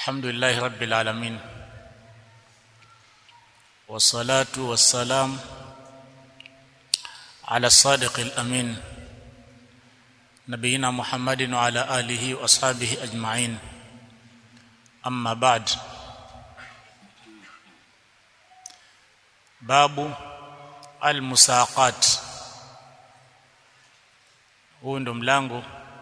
الحمد لله رب العالمين والصلاة والسلام على الصادق الأمين نبينا محمد وعلى آله وأصحابه أجمعين أما بعد باب المساقات huu ndo mlango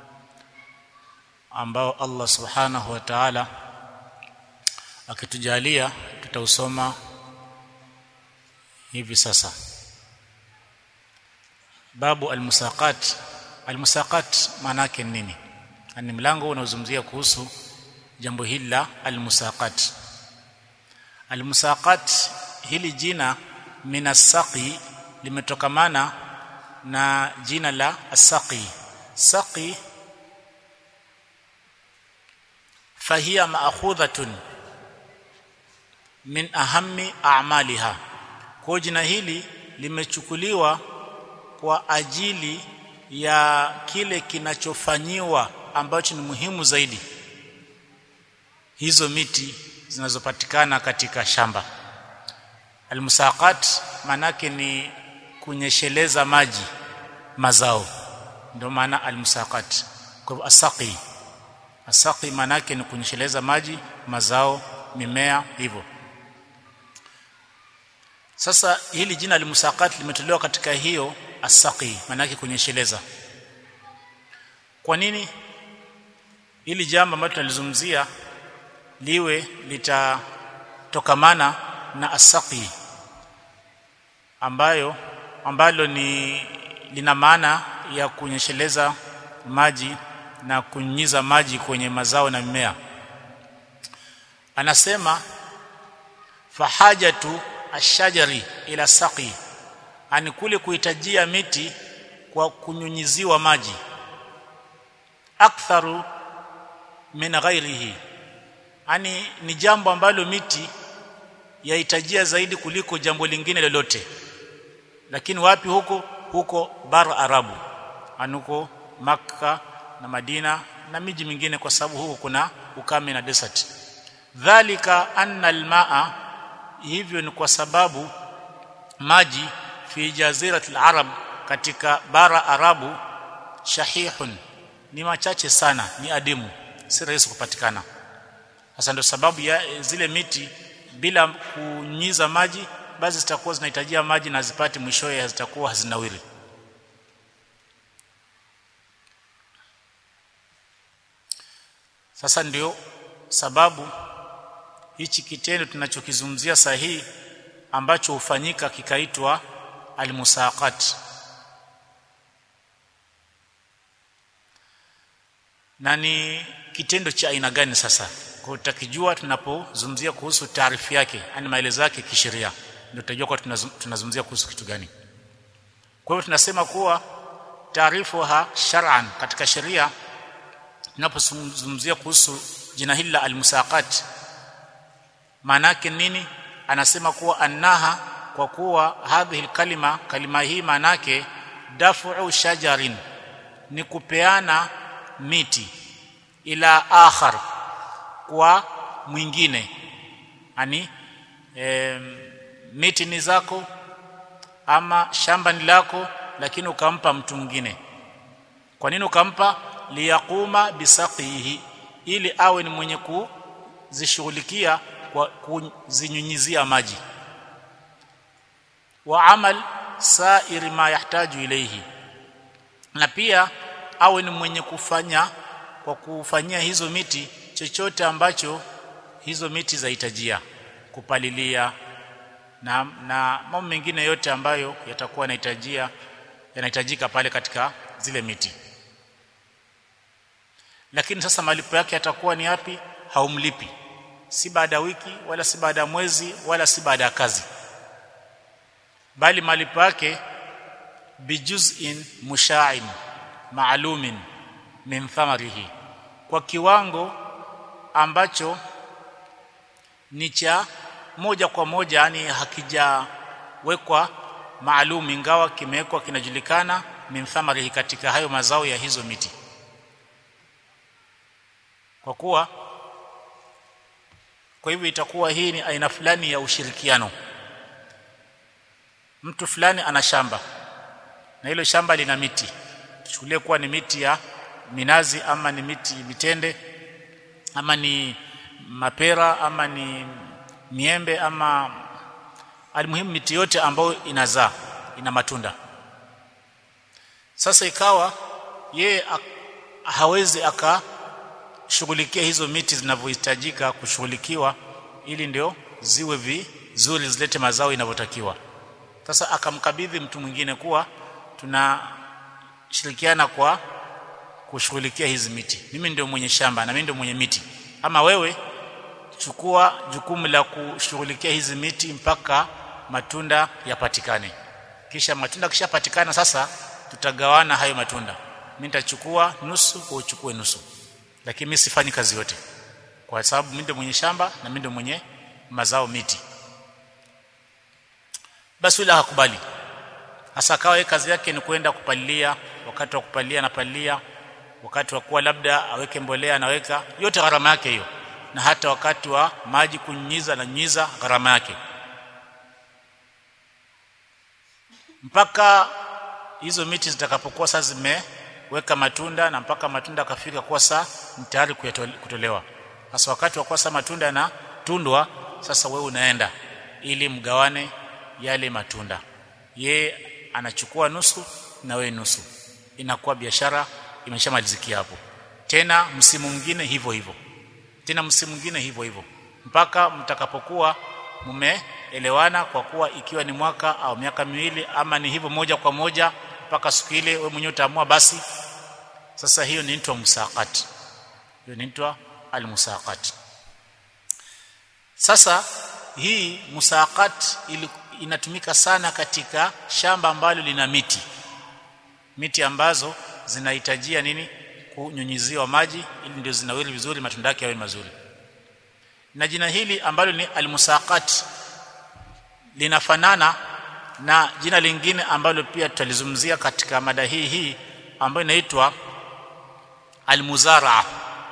ambao Allah subhanahu wa ta'ala akitujalia tutausoma hivi sasa. Babu almusaqat. Almusaqat maana yake nini? Ni mlango unaozungumzia kuhusu jambo hili la almusaqat. Almusaqat, hili jina minasaqi limetokamana na jina la asaqi. Saqi fahiya ma'khudhatun min ahammi a'maliha. Kwa jina hili limechukuliwa kwa ajili ya kile kinachofanyiwa ambacho ni muhimu zaidi, hizo miti zinazopatikana katika shamba. Almusaqat manake ni kunyesheleza maji mazao, ndio maana almusaqat. Kwa asaqi, asaqi manake ni kunyesheleza maji mazao, mimea hivyo. Sasa hili jina almusaqat limetolewa katika hiyo asaqi, manake kunyesheleza. Kwa nini hili jambo ambalo tunalizungumzia liwe litatokamana na asaqi ambalo ni lina maana ya kunyesheleza maji na kunyunyiza maji kwenye mazao na mimea? Anasema fahajatu ashajari ila saqi, ani kule kuhitajia miti kwa kunyunyiziwa maji, aktharu min ghairihi, ani ni jambo ambalo miti yahitajia zaidi kuliko jambo lingine lolote. Lakini wapi? Huko bara Arabu, anuko Makka na Madina na miji mingine, kwa sababu huko kuna ukame na desert. Dhalika anna almaa, hivyo ni kwa sababu maji fi jaziratil arab, katika bara Arabu, shahihun, ni machache sana, ni adimu, si rahisi kupatikana. Sasa ndio sababu ya zile miti bila kunyiza maji basi zitakuwa zinahitajia maji na zipate, mwishowe zitakuwa hazinawiri. Sasa ndio sababu hichi kitendo tunachokizungumzia sahihi ambacho hufanyika kikaitwa almusaqat. Na ni kitendo cha aina gani sasa? Kwa utakijua tunapozungumzia kuhusu taarifu yake, yani maelezo yake kisheria, ndio tutajua kwa tunazungumzia kuhusu kitu gani. Kwa hiyo tunasema kuwa taarifu shar'an, katika sheria tunapozungumzia kuhusu jina hili la almusaqat, maana yake nini? Anasema kuwa annaha, kwa kuwa hadhihi kalima hii maana yake daf'u shajarin, ni kupeana miti, ila akhar, kwa mwingine. Ani miti ni zako ama shamba ni lako, lakini ukampa mtu mwingine. Kwa nini ukampa? Liyaquma bisaqihi, ili awe ni mwenye kuzishughulikia kwa kuzinyunyizia maji. Wa amal sa'iri ma yahtaju ilayhi, na pia awe ni mwenye kufanya kwa kufanyia hizo miti chochote ambacho hizo miti zahitajia, kupalilia na mambo mengine yote ambayo yatakuwa yanahitajika pale katika zile miti. Lakini sasa malipo yake yatakuwa ni yapi? Haumlipi, si baada ya wiki wala si baada ya mwezi wala si baada ya kazi, bali malipo yake bijuz'in musha'in ma'lumin min thamarihi, kwa kiwango ambacho ni cha moja kwa moja, yani hakijawekwa maalum, ingawa kimewekwa kinajulikana, min thamarihi, katika hayo mazao ya hizo miti. Kwa kuwa Kwa hivyo itakuwa hii ni aina fulani ya ushirikiano. Mtu fulani ana shamba na hilo shamba lina miti, chukulie kuwa ni miti ya minazi ama ni miti mitende ama ni mapera ama ni miembe ama almuhimu miti yote ambayo inazaa, ina matunda. Sasa ikawa yeye hawezi akashughulikia hizo miti zinavyohitajika kushughulikiwa ili ndio ziwe vizuri, zilete mazao inavyotakiwa. Sasa akamkabidhi mtu mwingine kuwa tunashirikiana kwa kushughulikia hizi miti, mimi ndio mwenye shamba na mimi ndio mwenye miti, ama wewe chukua jukumu la kushughulikia hizi miti mpaka matunda yapatikane. Kisha matunda kishapatikana, sasa tutagawana hayo matunda, mimi nitachukua nusu, wewe uchukue nusu, lakini mimi sifanyi kazi yote kwa sababu mimi ndio mwenye shamba na mimi ndio mwenye mazao miti. Basi yule hakubali. Hasa akawa yeye kazi yake ni kwenda kupalilia, wakati wa kupalilia anapalilia, wakati wa kuwa labda aweke mbolea anaweka, yote gharama yake hiyo, na hata wakati wa maji kunyunyiza na nyunyiza gharama yake, mpaka hizo miti zitakapokuwa sasa zimeweka matunda na mpaka matunda akafika kuwa sasa tayari kutolewa. Hasa wakati wa kuwa sasa matunda yanatundwa, sasa wewe unaenda ili mgawane yale matunda, ye anachukua nusu na wewe nusu, inakuwa biashara imeshamalizikia hapo. Tena msimu mwingine hivyo hivyo, tena msimu mwingine hivyo hivyo, mpaka mtakapokuwa mumeelewana, kwa kuwa ikiwa ni mwaka au miaka miwili ama ni hivyo moja kwa moja mpaka siku ile wewe mwenyewe utaamua, basi sasa hiyo inaitwa musaqat, hiyo inaitwa almusaqat. Sasa hii musaqat inatumika sana katika shamba ambalo lina miti ambazo zinahitajia nini, kunyunyiziwa maji ili ndio zinawili vizuri, matunda yake yawe mazuri. Na jina hili ambalo ni almusaqat linafanana na jina lingine ambalo pia tutalizungumzia katika mada hii ambayo inaitwa almuzaraa.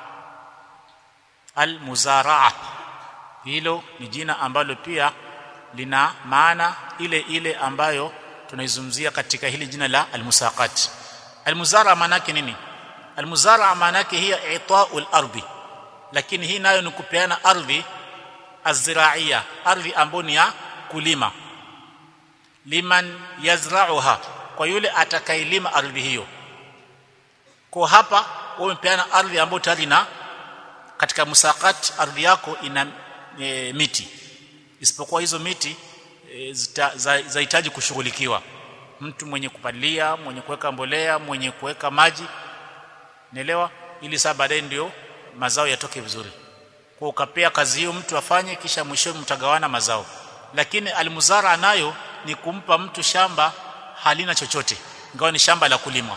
Almuzaraa hilo ni jina ambalo pia lina maana ile ile ambayo tunaizungumzia katika hili jina la almusaqat. Almuzaraa maana yake nini? Almuzaraa maana yake hiya i'ta'ul ardi, lakini hii nayo ni kupeana ardhi azraia, ardhi ambayo ni ya kulima, liman yazra'uha, kwa yule atakailima ardhi hiyo. Kwa hapa wewe umepeana ardhi ambayo tayari na katika musaqat ardhi yako ina miti, isipokuwa hizo miti zahitaji kushughulikiwa, mtu mwenye kupalilia, mwenye kuweka mbolea, mwenye kuweka maji, naelewa, ili saa baadaye ndio mazao yatoke vizuri. Kwa ukapea kazi hiyo mtu afanye, kisha mwisho mtagawana mazao. Lakini almuzara nayo ni kumpa mtu shamba halina chochote, ingawa ni shamba la kulimwa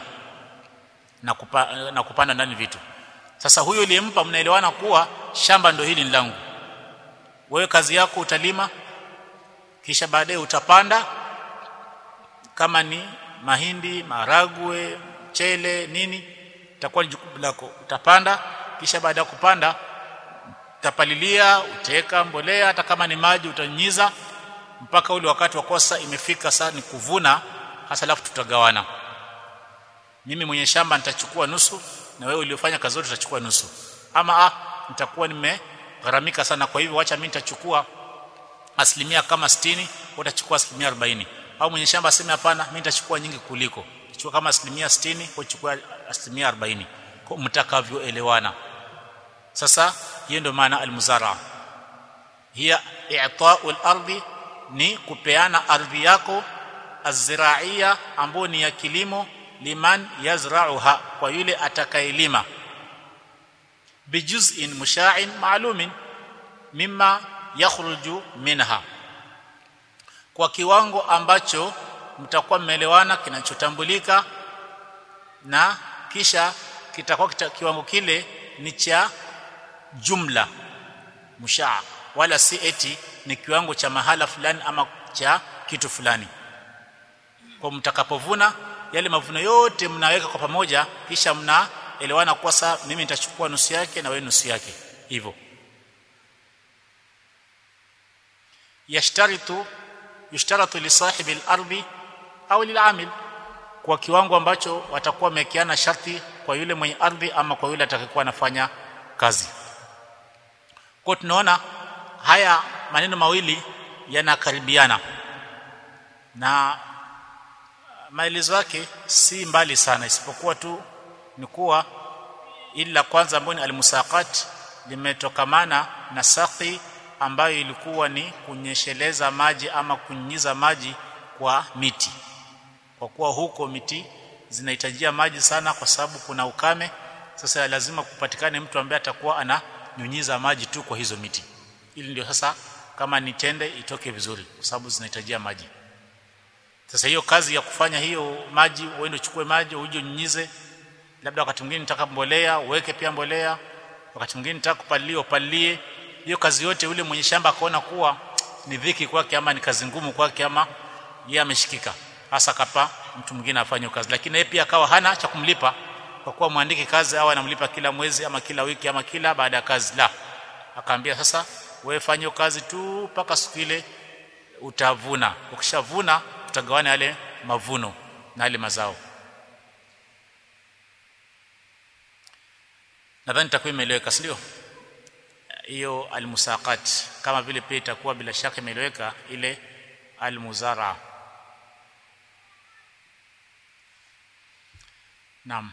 na kupanda ndani vitu. Sasa huyo aliyempa, mnaelewana kuwa shamba ndio hili ni langu, wewe kazi yako utalima, kisha baadaye utapanda, kama ni mahindi, maragwe, mchele, nini, itakuwa ni jukumu lako, utapanda. Kisha baada ya kupanda utapalilia, utaweka mbolea, hata kama ni maji utanyunyiza, mpaka ule wakati wa kosa imefika sasa ni kuvuna, hasa alafu tutagawana. Mimi mwenye shamba nitachukua nusu na wewe uliofanya kazi zote utachukua nusu, ama nitakuwa nimegharamika sana, kwa hivyo acha mimi nitachukua asilimia kama 60, utachukua asilimia 40. Au mwenye shamba aseme hapana, mimi nitachukua nyingi kuliko, chukua kama asilimia 60, uchukua asilimia 40, kwa mtakavyoelewana. Sasa hiyo ndio maana almuzara, hiya i'ta'ul ardi, ni kupeana ardhi yako azraia ambayo ni ya kilimo, liman yazra'uha, kwa yule atakayelima, bijuz'in musha'in ma'lumin mimma yakhruju minha, kwa kiwango ambacho mtakuwa mmeelewana kinachotambulika, na kisha kitakuwa kiwango kile ni cha jumla mushaa, wala si eti ni kiwango cha mahala fulani ama cha kitu fulani. Kwa mtakapovuna yale mavuno yote mnaweka kwa pamoja, kisha mnaelewana kwa sasa mimi nitachukua nusu yake na wewe nusu yake, hivyo. yushtaratu li sahibi al-ardhi au lil'amil, kwa kiwango ambacho watakuwa wamekiana sharti kwa yule mwenye ardhi ama kwa yule atakayekuwa anafanya kazi. Kwa tunaona haya maneno mawili yanakaribiana na maelezo yake si mbali sana, isipokuwa tu ni kuwa ila kwanza ambayo ni al-musaqat limetokamana na saqi ambayo ilikuwa ni kunyesheleza maji ama kunyunyiza maji kwa miti, kwa kuwa huko miti zinahitajia maji sana kwa sababu kuna ukame. Sasa lazima kupatikane mtu ambaye atakuwa ananyunyiza maji tu kwa hizo miti, ili ndio sasa kama ni tende itoke vizuri, kwa sababu zinahitajia maji. Sasa hiyo kazi ya kufanya hiyo maji, uende uchukue maji uje unyunyize, labda wakati mwingine nitaka mbolea uweke pia mbolea, wakati mwingine nitaka kupalilia upalie, hiyo kazi yote yule mwenye shamba akaona kuwa ni dhiki kwake ama ni kazi ngumu kwake ama yeye ameshikika, hasa kapa mtu mwingine afanye kazi, lakini yeye pia akawa hana cha kumlipa kwa kuwa muandike kazi au anamlipa kila mwezi ama kila wiki ama kila baada ya kazi. La, akaambia sasa wewe fanya kazi tu mpaka siku ile utavuna, ukishavuna utagawana yale mavuno na yale mazao. Nadhani takuwa imeeleweka, sio? Hiyo almusaqat kama vile pia itakuwa bila shaka imeeleweka ile almuzara. Naam.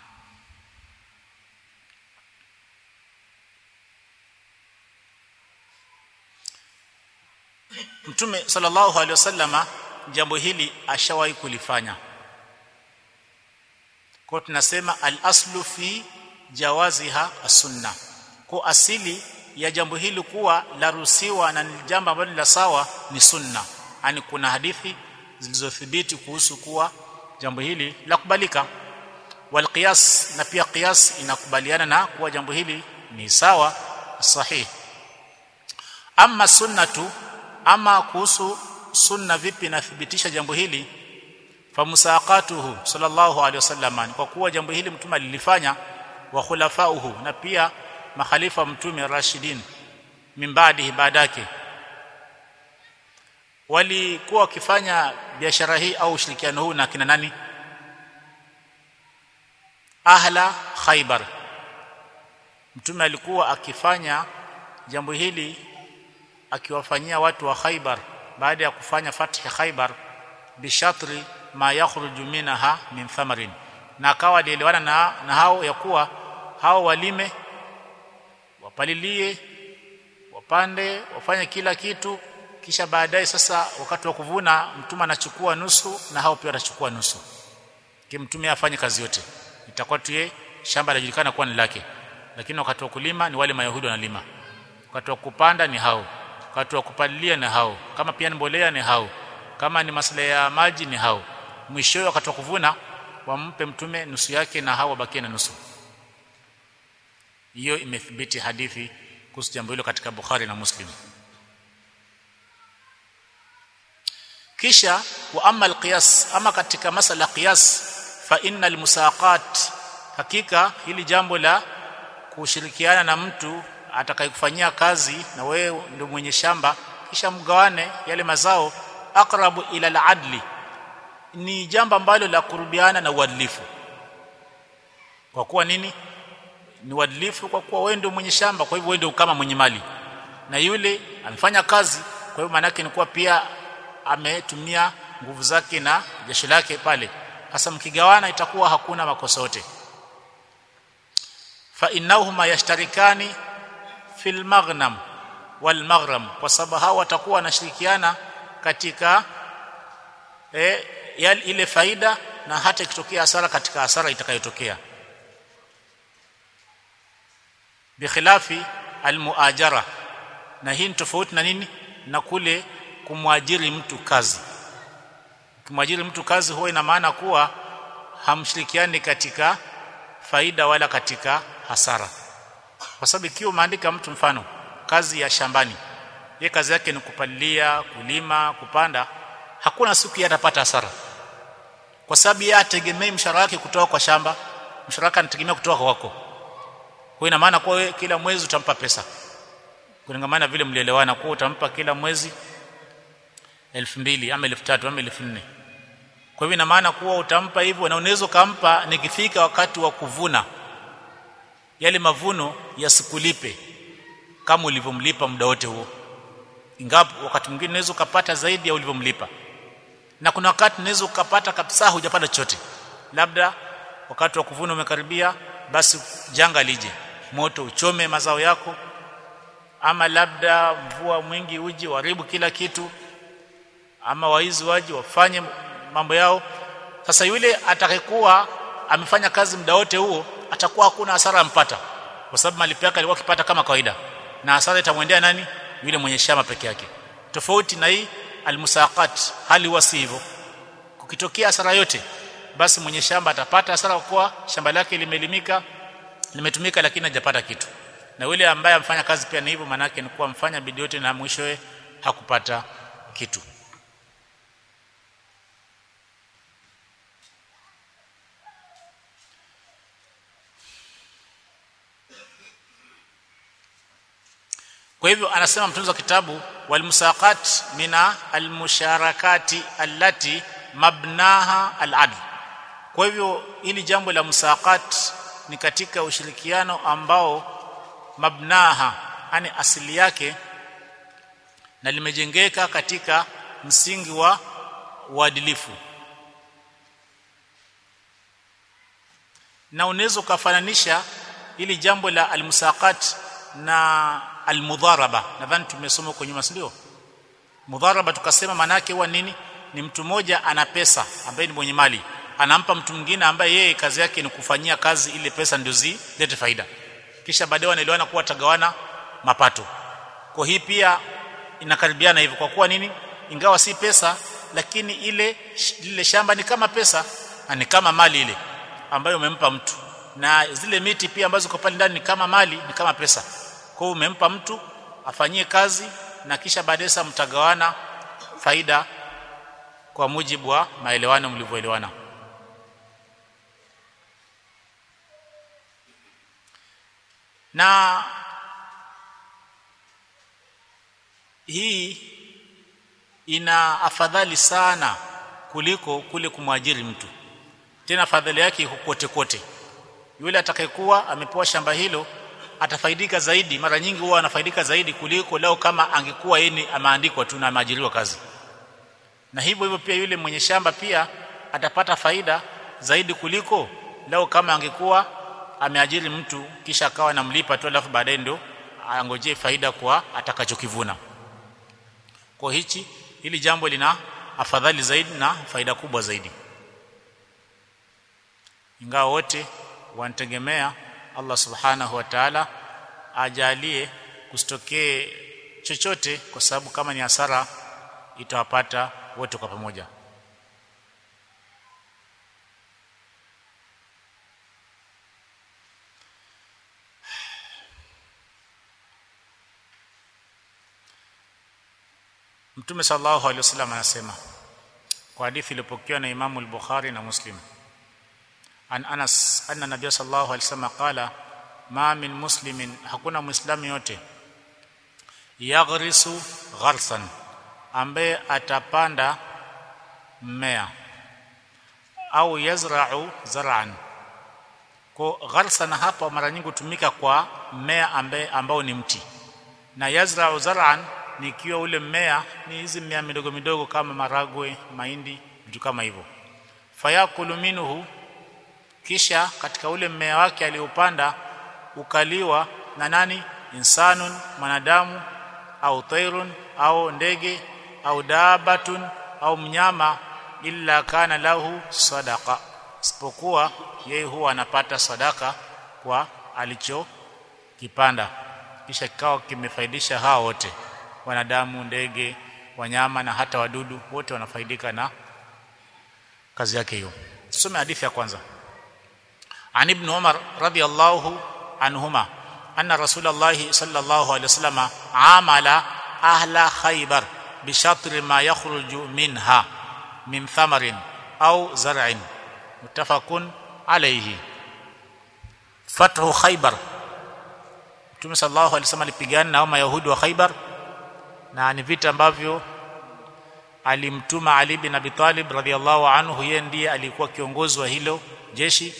Mtume sallallahu alaihi wasallama jambo hili ashawahi kulifanya. Kwa tunasema al-aslu fi jawaziha as-sunna, kwa asili ya jambo hili kuwa la ruhusiwa na ni jambo ambalo la sawa ni sunna. Yaani kuna hadithi zilizothibiti kuhusu kuwa jambo hili la kubalika. Wal qiyas, na pia qiyas inakubaliana na kuwa jambo hili ni sawa sahihi. Amma sunnatu, ama kuhusu sunna vipi nathibitisha jambo hili, fa musaqatuhu sallallahu alaihi wasallam, kwa kuwa jambo hili mtume alilifanya, wa khulafauhu, na pia makhalifa mtume rashidin min baadihi, baadake walikuwa wakifanya biashara hii au ushirikiano huu na kina nani? Ahla Khaybar. Mtume alikuwa akifanya jambo hili akiwafanyia watu wa Khaybar baada ya kufanya fathi Khaybar bishatri ma yakhruju minha min thamarin, na akawa alielewana na hao ya kuwa hao walime, wapalilie, wapande, wafanye kila kitu, kisha baadaye sasa wakati wa kuvuna mtume anachukua nusu na hao pia wanachukua nusu. Mtume afanye kazi yote, itakuwa tu shamba linajulikana kuwa ni lake, lakini wakati wa kulima ni wale Mayahudi wanalima, wakati wa kupanda ni hao, wakati wa kupalilia ni hao, kama pia ni mbolea ni hao, kama ni masuala ya maji ni hao. Mwisho wakati wa kuvuna wampe mtume nusu yake na hao wabakie na nusu. Hiyo imethibiti hadithi kuhusu jambo hilo katika Bukhari na Muslim. Kisha wa amma alqiyas, ama katika masala qiyas, fa innal musaqat, hakika hili jambo la kushirikiana na mtu atakayekufanyia kazi na wewe ndio mwenye shamba kisha mgawane yale mazao, aqrabu ila al-adli, ni jambo ambalo la kurubiana na uadilifu. Kwa kuwa nini ni uadilifu? Kwa kuwa wewe ndio mwenye shamba, kwa hivyo wewe ndio kama mwenye mali, na yule amefanya kazi, kwa hivyo maana yake ni kuwa pia ametumia nguvu zake na jasho lake pale. Hasa mkigawana itakuwa hakuna makosa yote. Fa innahuma yashtarikani fil maghnam wal maghram, kwa sababu hao watakuwa wanashirikiana katika ile faida na hata ikitokea hasara katika hasara itakayotokea. Bikhilafi almuajara, na hii ni tofauti na nini? Na kule kumwajiri mtu kazi. Kumwajiri mtu kazi huwa ina maana kuwa hamshirikiani katika faida wala katika hasara. Kwa sababu ikiwa umeandika mtu mfano kazi ya shambani, yeye kazi yake ni kupalilia, kulima, kupanda, hakuna siku yeye atapata hasara, kwa sababu yeye ategemei mshahara wake kutoka kwa shamba, mshahara wake anategemea kutoka kwako. Kwa ina maana kwa wewe kila mwezi utampa pesa, kulingana vile mlielewana, kwa utampa kila mwezi 2,000 ama 3,000 ama 4,000. Kwa hivyo ina maana kuwa utampa hivyo, na unaweza kumpa nikifika wakati wa kuvuna yale mavuno yasikulipe kama ulivyomlipa muda wote huo, ingapo wakati mwingine unaweza kupata zaidi ya ulivyomlipa, na kuna wakati unaweza ukapata kabisa hujapata chochote, labda wakati wa kuvuna umekaribia, basi janga lije, moto uchome mazao yako, ama labda mvua mwingi uji uharibu kila kitu, ama waizi waje wafanye mambo yao. Sasa yule atakayekuwa amefanya kazi muda wote huo atakuwa hakuna hasara ampata, kwa sababu malipo yake alikuwa akipata kama kawaida, na hasara itamwendea nani? Yule mwenye shamba peke yake. Tofauti na hii almusaqat, hali wasi hivyo. Kukitokea hasara yote, basi mwenye shamba atapata hasara kwa shamba lake limelimika, limetumika, lakini hajapata kitu. Na yule ambaye amfanya kazi pia ni hivyo, maana yake ni kuwa mfanya bidii yote na mwishowe hakupata kitu. Kwa hivyo anasema mtunzi wa kitabu, walmusaqat mina almusharakati allati mabnaha aladl. Kwa hivyo ili jambo la musaqat ni katika ushirikiano ambao mabnaha, yani asili yake, na limejengeka katika msingi wa uadilifu. Na unaweza kufananisha ili jambo la almusaqat na almudharaba. Nadhani tumesoma kwenye masindio. Mudharaba tukasema maana yake huwa nini? Ni mtu mmoja ana pesa ambaye ni mwenye mali, anampa mtu mwingine ambaye yeye kazi yake ni kufanyia kazi ile pesa ndio zilete faida, kisha baadaye wanaelewana kuwa tagawana mapato. Kwa hii pia inakaribiana hivyo, kwa kuwa nini? Ingawa si pesa, lakini lile shamba ni kama pesa, na ni kama mali ile ambayo umempa mtu, na zile miti pia ambazo kwa pale ndani ni kama mali, ni kama pesa. Kwa hiyo umempa mtu afanyie kazi, na kisha baadaye mtagawana faida kwa mujibu wa maelewano mlivyoelewana. Na hii ina afadhali sana kuliko kule kumwajiri mtu. Tena afadhali yake iko kote kote. Yule atakayekuwa amepewa shamba hilo atafaidika zaidi, mara nyingi huwa anafaidika zaidi kuliko lao kama angekuwa yeye ameandikwa tu na ameajiriwa kazi. Na hivyo hivyo pia yule mwenye shamba pia atapata faida zaidi kuliko lao kama angekuwa ameajiri mtu kisha akawa anamlipa tu, alafu baadaye ndio angojee faida kwa atakachokivuna. Kwa hili jambo lina afadhali zaidi na faida kubwa zaidi, ingawa wote wanategemea Allah subhanahu wa ta'ala ajalie kusitokee chochote, kwa sababu kama ni hasara itawapata wote kwa pamoja. Mtume sallallahu alaihi wasallam anasema kwa hadithi iliyopokewa na Imam al-Bukhari na Muslim, an Anas anna nabiy sallallahu alaihi wasallam qala ma min muslimin, hakuna muislamu yote, yaghrisu gharsan, ambaye atapanda mmea, au yazra'u zar'an. Kwa gharsan hapa mara nyingi hutumika kwa mmea ambao ni mti, na yazra'u zar'an ni ikiwa ule mmea ni hizi mmea midogo midogo kama maragwe, mahindi, vitu kama hivyo. Fayakulu minhu, kisha katika ule mmea wake aliopanda ukaliwa na nani? Insanun, mwanadamu, au tairun, au ndege, au dabatun, au mnyama, illa kana lahu sadaqa, isipokuwa yeye huwa anapata sadaka kwa alichokipanda, kisha kikao kimefaidisha hao wote, wanadamu, ndege, wanyama na hata wadudu, wote wanafaidika na kazi yake hiyo. Tusome hadithi ya kwanza. An Ibn Umar radiyallahu anhuma anna Rasulullah sallallahu alayhi wasallam amala ahla Khaybar bi shatri ma yakhruju minha min thamarin au zar'in, muttafaqun alayhi. Fathu Khaybar, Mtume sallallahu alayhi wasallam alipigana na Mayahudi wa Khaybar, na ni vita ambavyo alimtuma Ali bin Abi Talib radhiallahu anhu, yeye ndiye alikuwa kiongozi wa hilo jeshi,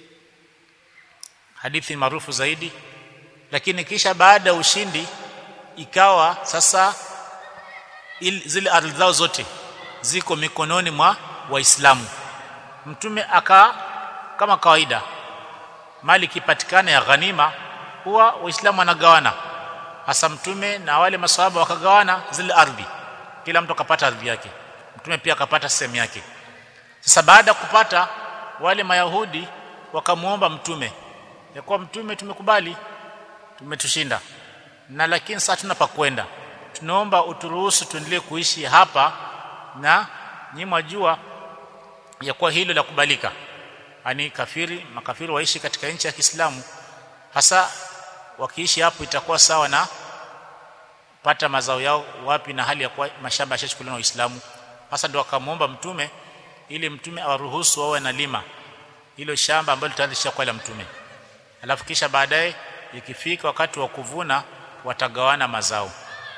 hadithi maarufu zaidi. Lakini kisha baada ya ushindi ikawa sasa zile ardhi zao zote ziko mikononi mwa Waislamu. Mtume kama kawaida, mali kipatikana ya ghanima huwa Waislamu wanagawana. Hasa mtume na wale maswahaba wakagawana zile ardhi, kila mtu akapata ardhi yake, mtume pia akapata sehemu yake. Sasa baada kupata, wale Mayahudi wakamuomba mtume ya kuwa mtume, tumekubali, tumetushinda, na lakini sasa tuna pa kwenda, tunaomba uturuhusu tuendelee kuishi hapa, na nyinyi mwajua ya kuwa hilo la kubalika, yani makafiri waishi katika nchi ya Kiislamu, hasa wakiishi hapo itakuwa sawa na pata mazao yao wapi, na hali ya kuwa mashamba yashachukuliwa na Uislamu. Hasa ndio akamuomba mtume ili mtume awaruhusu wawe na lima hilo shamba ambalo tayari lishakuwa la mtume, alafu kisha baadaye ikifika wakati wa kuvuna watagawana mazao.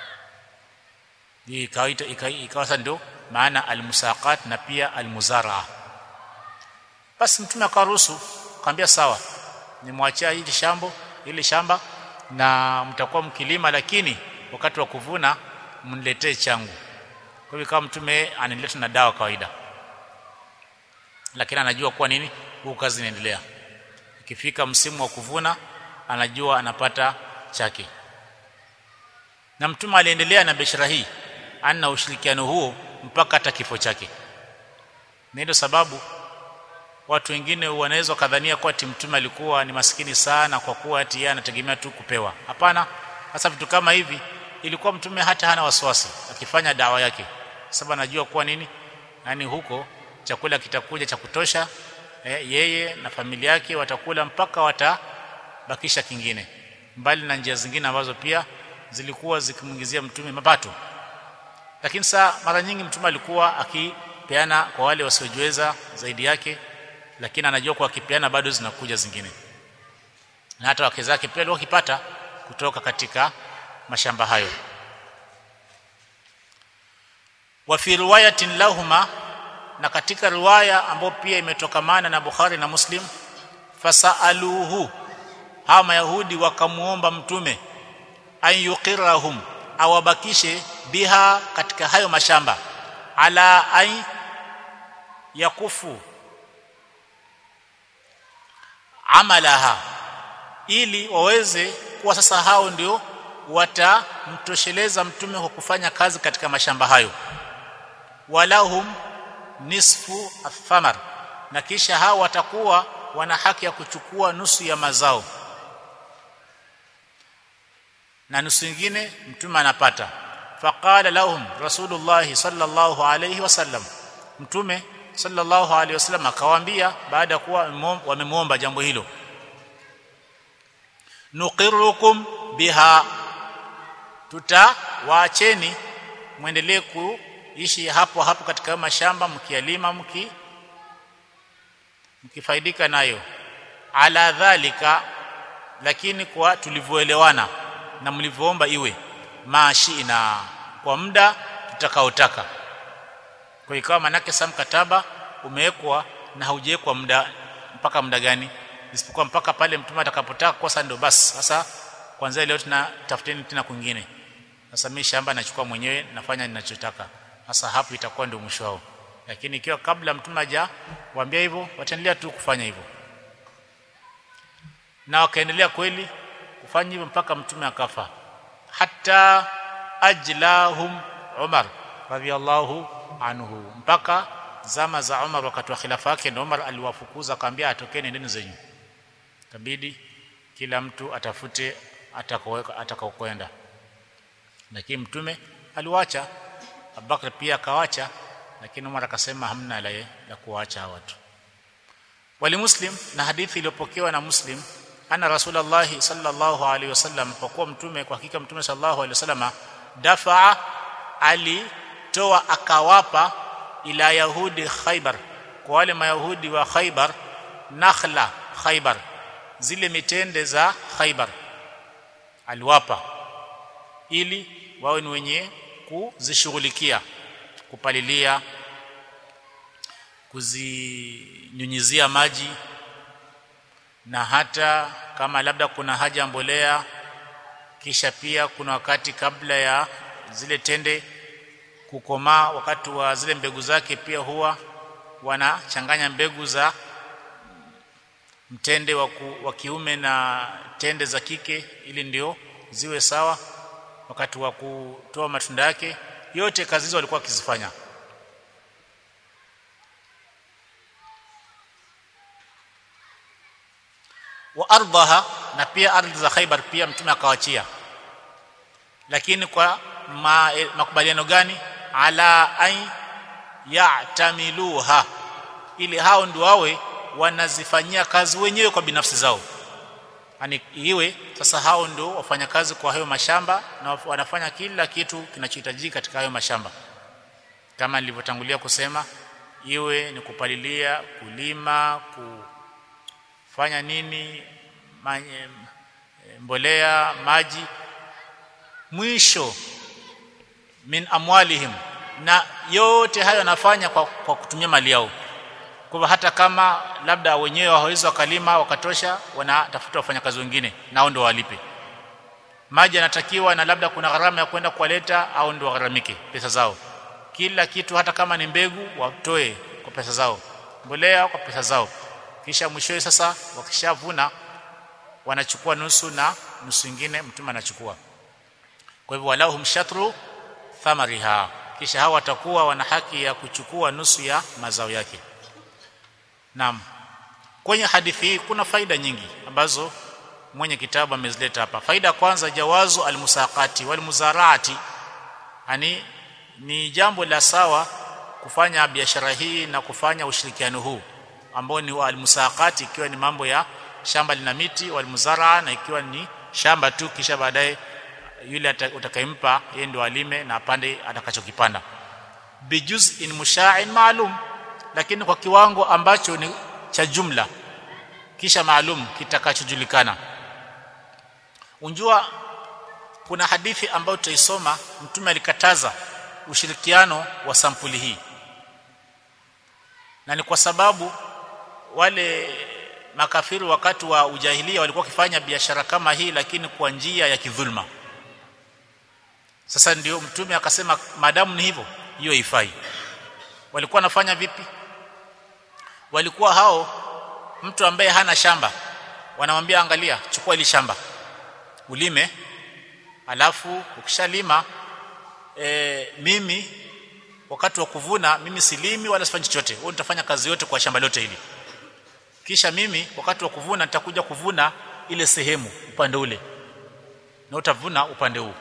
Hii ikawa sasa ndio maana almusaqat na pia almuzaraa. Basi mtume akaruhusu, akamwambia sawa, nimwachia hili shamba na mtakuwa mkilima, lakini wakati wa kuvuna mniletee changu. Kwa hivyo kama mtume anileta na dawa kawaida, lakini anajua kwa nini huu kazi inaendelea. Ikifika msimu wa kuvuna anajua anapata chake. Na mtume aliendelea na biashara hii, ana ushirikiano huo mpaka hata kifo chake. Ndio sababu watu wengine wanaweza kadhania kwa mtume alikuwa ni maskini sana kwa kuwa ati yeye anategemea tu kupewa. Hapana, hasa vitu kama hivi ilikuwa mtume hata hana wasiwasi akifanya dawa yake, sababu anajua kwa nini, yani huko chakula kitakuja cha kutosha, yeye na familia yake watakula mpaka watabakisha kingine, mbali na njia zingine ambazo pia zilikuwa zikimuingizia mtume mapato. Lakini mara nyingi mtume alikuwa akipeana kwa wale wasiojiweza zaidi yake, lakini anajua kwa akipeana bado zinakuja zingine, na hata wake zake pia walikuwa wakipata kutoka katika mashamba hayo. Wa fi riwayatin lahuma, na katika riwaya ambayo pia imetokamana na Bukhari na Muslim, fasaaluhu, hawa Mayahudi wakamuomba mtume an yuqirrahum, awabakishe biha, katika hayo mashamba, ala ay yakufu amalaha, ili waweze kuwa sasa hao ndio watamtosheleza mtume kwa kufanya kazi katika mashamba hayo. Walahum nisfu athamar, na kisha hao watakuwa wana haki ya kuchukua nusu ya mazao, na nusu nyingine mtume anapata. Faqala lahum Rasulullah sallallahu alayhi wasallam, mtume sallallahu alayhi wasallam akawaambia baada ya kuwa wamemuomba jambo hilo, nuqirrukum biha, tutawaacheni muendelee kuishi hapo hapo katika mashamba, mkialima, mkifaidika nayo. Ala dhalika, lakini kwa tulivyoelewana na mlivyoomba iwe, mashina, kwa muda tutakaotaka. Kwa ikawa manake mkataba umewekwa na haujawekwa muda, mpaka muda gani, isipokuwa mpaka pale mtume atakapotaka. Kwa sasa ndio basi, sasa kwanza leo tunatafuteni tena kwingine, sasa mimi shamba nachukua mwenyewe, nafanya ninachotaka. Sasa hapo itakuwa ndio mwisho wao. Lakini ikiwa kabla mtume hajawaambia hivyo, wataendelea tu kufanya hivyo, na wakaendelea kweli kufanya hivyo mpaka mtume akafa. Hatta ajlahum Umar radhiyallahu anhu, mpaka zama za Umar, wakati wa khilafa yake, ndio Umar aliwafukuza akamwambia atokeni ndani zenyu, kabidi kila mtu atafute atakaokwenda. Lakini mtume aliwacha, Abubakar pia akawacha, lakini Umar akasema hamna la kuacha watu. Wali Muslim, na hadithi iliyopokewa na Muslim, ana Rasulullah sallallahu alaihi wasallam, kwa kuwa mtume, kwa hakika mtume sallallahu alaihi wasallam, dafa, alitoa akawapa, ila yahudi Khaybar, kwa wale Mayahudi wa Khaybar, nakhla Khaybar, zile mitende za Khaybar aliwapa ili wawe ni wenye kuzishughulikia kupalilia, kuzinyunyizia maji, na hata kama labda kuna haja mbolea. Kisha pia kuna wakati kabla ya zile tende kukomaa, wakati wa zile mbegu zake, pia huwa wanachanganya mbegu za mtende wa kiume na tende za kike ili ndio ziwe sawa wakati wa kutoa matunda yake. Yote kazi hizo walikuwa wakizifanya. Wa ardhaha, na pia ardhi za Khaybar pia mtume akawachia, lakini kwa makubaliano gani? Ala ay ya'tamiluha, ili hao ndio wawe wanazifanyia kazi wenyewe kwa binafsi zao. Yaani iwe sasa hao ndio wafanya kazi kwa hayo mashamba na wanafanya kila kitu kinachohitajika katika hayo mashamba, kama nilivyotangulia kusema, iwe ni kupalilia, kulima, kufanya nini, mbolea, maji, mwisho min amwalihim, na yote hayo wanafanya kwa kutumia mali yao. Kwa hata kama labda wenyewe hawawezi wakalima wakatosha, wanatafuta wafanyakazi wengine nao ndio walipe. Maji yanatakiwa na labda kuna gharama ya kwenda kuwaleta, au ndio wagharamike pesa zao. Kila kitu, hata kama ni mbegu watoe kwa pesa zao, mbolea kwa pesa zao. Kisha mwishowe sasa wakishavuna wanachukua nusu na nusu nyingine mtume anachukua. Kwa hivyo walahum shatru thamariha, kisha hawa watakuwa wana haki ya kuchukua nusu ya mazao yake. Naam, kwenye hadithi hii kuna faida nyingi ambazo mwenye kitabu amezileta hapa. Faida ya kwanza, jawazu almusaqati walmuzaraati, yani ni jambo la sawa kufanya biashara hii na kufanya ushirikiano huu ambao ni almusaqati, ikiwa ni mambo ya shamba lina miti, walmuzaraa, na ikiwa ni shamba tu, kisha baadaye yule utakayempa yeye ndio alime na apande atakachokipanda. Bijuz'in musha'in maalum, lakini kwa kiwango ambacho ni cha jumla kisha maalum kitakachojulikana. Unjua kuna hadithi ambayo tutaisoma, mtume alikataza ushirikiano wa sampuli hii, na ni kwa sababu wale makafiri wakati wa ujahilia walikuwa wakifanya biashara kama hii, lakini kwa njia ya kidhulma. Sasa ndio mtume akasema madamu ni hivyo, hiyo haifai. Walikuwa wanafanya vipi? Walikuwa hao, mtu ambaye hana shamba wanamwambia, angalia, chukua hili shamba ulime, alafu ukishalima mimi wakati wa kuvuna mimi silimi wala sifanyi chochote, wewe utafanya kazi yote kwa shamba lote hili. Kisha mimi wakati wa kuvuna nitakuja kuvuna ile sehemu upande ule, na utavuna upande huu.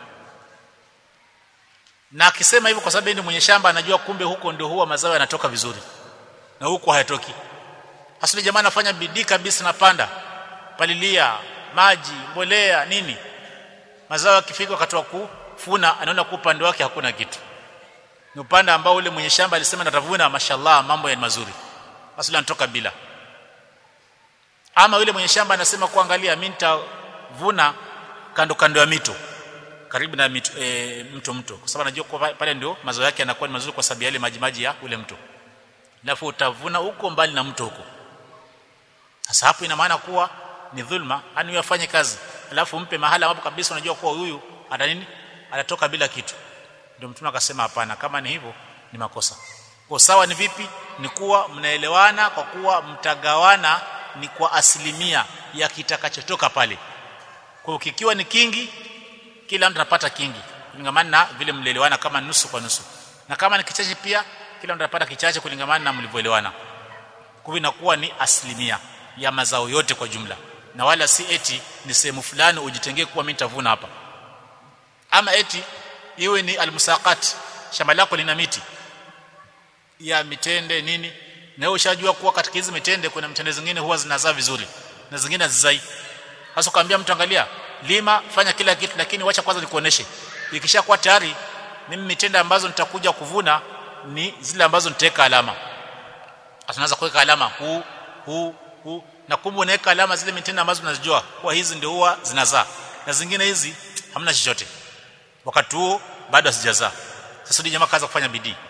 Na akisema hivyo kwa sababu ni mwenye shamba, anajua kumbe huko ndio huwa mazao yanatoka vizuri na huko hayatoki. Hasili jamaa anafanya bidii kabisa, napanda, palilia, maji, mbolea, nini. Mazao yakifika wakati wa kuvuna anaona kwa upande wake hakuna kitu. Ni upande ambao ule mwenye shamba alisema natavuna, mashallah mambo ya mazuri, hasili anatoka bila. Ama yule mwenye shamba anasema kuangalia, mimi nitavuna kando kando ya mito, karibu na mto, kwa sababu anajua kwa pale ndio mazao yake yanakuwa ni mazuri kwa sababu yale maji ya ule mto. Alafu utavuna huko mbali na mto huko. Sasa hapo ina maana kuwa ni dhulma, yani yafanye kazi alafu mpe mahala ambapo kabisa unajua kuwa huyu ata nini, atatoka bila kitu. Ndio mtume akasema hapana, kama ni hivyo ni makosa. Kwa sawa ni vipi? Ni kuwa mnaelewana kwa kuwa mtagawana ni kwa asilimia ya kitakachotoka pale. Kwa kikiwa ni kingi, kila mtu anapata kingi kulingamana na vile mlelewana, kama nusu kwa nusu. Na kama ni kichache pia kila mtu anapata kichache kulingamana na mlivyoelewana. Kwa hivyo inakuwa ni asilimia ya mazao yote kwa jumla, na wala si eti ni sehemu fulani ujitengee kuwa mimi nitavuna hapa. Ama eti iwe ni almusaqat, shamba lako lina miti ya mitende nini, na wewe ushajua kuwa katika hizo mitende kuna mitende zingine huwa zinazaa vizuri na zingine hazizai. Sasa ukaambia mtu, angalia, lima, fanya kila kitu, lakini wacha kwanza nikuoneshe. Ikishakuwa tayari mimi mitende ambazo nitakuja kuvuna ni zile ambazo nitaweka alama. Tunaanza kuweka alama huu na kumbe unaweka alama zile mitende ambazo unazijua kwa hizi ndio huwa zinazaa, na zingine hizi hamna chochote, wakati huo bado hasijazaa. Sasa ndio jamaa kaanza kufanya bidii,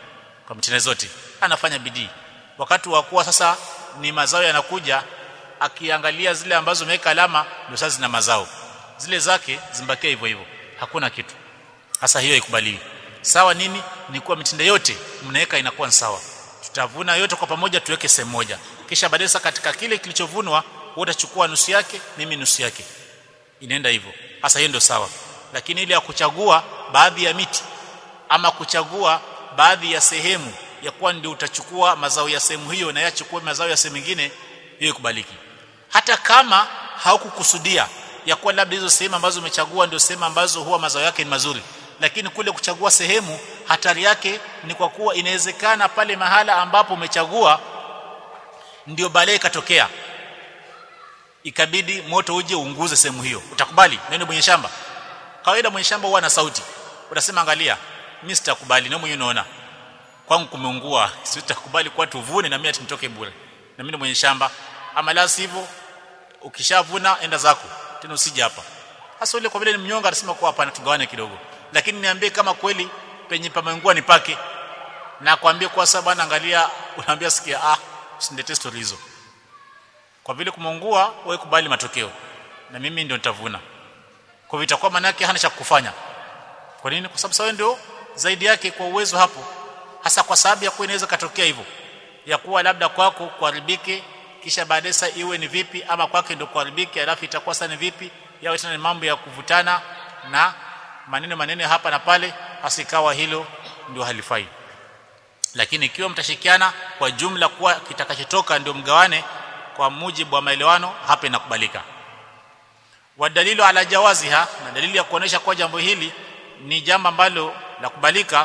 kwa mitende zote anafanya bidii. Wakati wa kuwa sasa ni mazao yanakuja, akiangalia zile ambazo umeweka alama ndio sasa zina mazao, zile zake zimbakia hivyo hivyo, hakuna kitu. Sasa hiyo ikubaliwi. Sawa nini? Ni kuwa mitende yote mnaweka inakuwa ni sawa, tutavuna yote kwa pamoja tuweke sehemu moja, kisha baadaye katika kile kilichovunwa wewe utachukua nusu yake, mimi nusu yake, inaenda hivyo. Sasa hiyo ndio sawa. Lakini ile ya kuchagua baadhi ya miti ama kuchagua baadhi ya sehemu ya kuwa ndio utachukua mazao ya sehemu hiyo na yachukue mazao ya sehemu nyingine, hiyo ikubaliki. Hata kama haukukusudia ya kuwa labda hizo sehemu ambazo umechagua ndio sehemu ambazo huwa mazao yake ni mazuri, lakini kule kuchagua sehemu hatari yake ni kwa kuwa inawezekana pale mahala ambapo umechagua ndio balaa ikatokea, ikabidi moto uje uunguze sehemu hiyo, utakubali? Neno mwenye shamba, kawaida mwenye shamba huwa na sauti, utasema angalia, mimi sitakubali, na mwenye unaona kwangu kumeungua, sitakubali kwa tuvune na mimi atinitoke bure, na mimi mwenye shamba. Ama la sivyo ukishavuna enda zako tena, usije hapa. Hasa ile kwa vile ni mnyonga anasema kwa hapa tugawane kidogo, lakini niambie kama kweli penye pameungua ni pake, na kwambie kwa sababu bwana angalia, unaambia sikia, usiniletee story hizo. Kwa vile kumeungua wewe kubali matokeo na mimi ndio nitavuna. Kwa hivyo itakuwa maana yake hana cha kufanya. Kwa nini? Kwa sababu sawa ndio zaidi yake kwa uwezo hapo. Hasa kwa sababu ya kuwa inaweza katokea hivyo, ya kuwa labda kwako kuharibike kisha baadaye sasa iwe ni vipi, ama kwake ndio kuharibike alafu itakuwa sasa ni vipi, yawe tena ni mambo ya kuvutana na maneno hapa na pale, hasa ikawa hilo ndio halifai. Lakini ikiwa mtashikiana kwa jumla kuwa kitakachotoka ndio mgawane kwa mujibu wa maelewano, hapa inakubalika. Wadalilu ala jawaziha, na dalili ya kuonesha kwa jambo hili ni jambo ambalo la kubalika,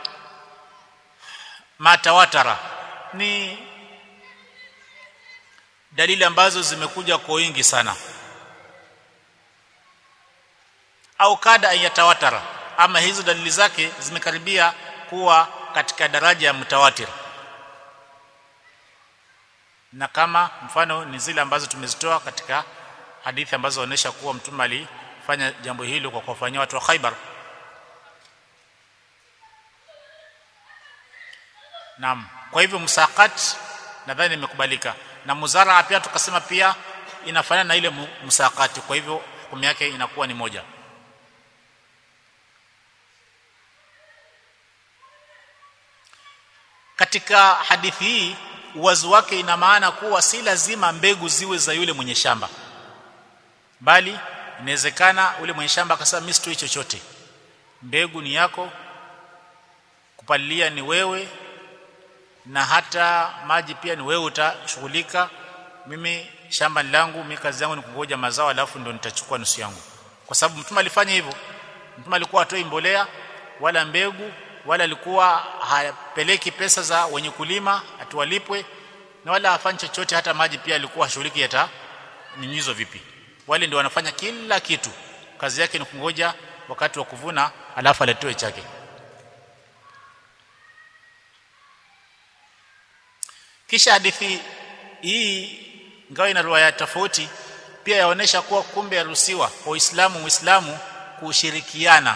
matawatara, ni dalili ambazo zimekuja kwa wingi sana, au kada ayatawatara, ama hizo dalili zake zimekaribia kuwa katika daraja ya mutawatir. Na kama mfano ni zile ambazo tumezitoa katika hadithi ambazo zinaonyesha kuwa mtume alifanya jambo hilo kwa kuwafanyia watu wa Khaibar. Naam, kwa hivyo musaqat nadhani imekubalika, na muzaraa pia tukasema pia inafanana na ile musaqati, kwa hivyo hukumu yake inakuwa ni moja. Katika hadithi hii uwazi wake ina maana kuwa si lazima mbegu ziwe za yule mwenye shamba, bali inawezekana ule mwenye shamba akasema mimi sitoi chochote, mbegu ni yako, kupalilia ni wewe, na hata maji pia ni wewe utashughulika, mimi shamba ni langu, mimi kazi yangu ni kungoja mazao alafu ndio nitachukua nusu yangu. Kwa sababu mtume alifanya hivyo. Mtume alikuwa atoi mbolea wala mbegu, wala alikuwa hapeleki pesa za wenye kulima atuwalipwe, na wala hafanyi chochote, hata maji pia alikuwa hashughuliki hata ninyizo vipi. Wale ndio wanafanya kila kitu, kazi yake ni kungoja wakati wa kuvuna alafu aletoe chake. Kisha hadithi hii ingawa ina riwaya tofauti pia yaonesha kuwa kumbe yaruhusiwa kwa Muislamu kushirikiana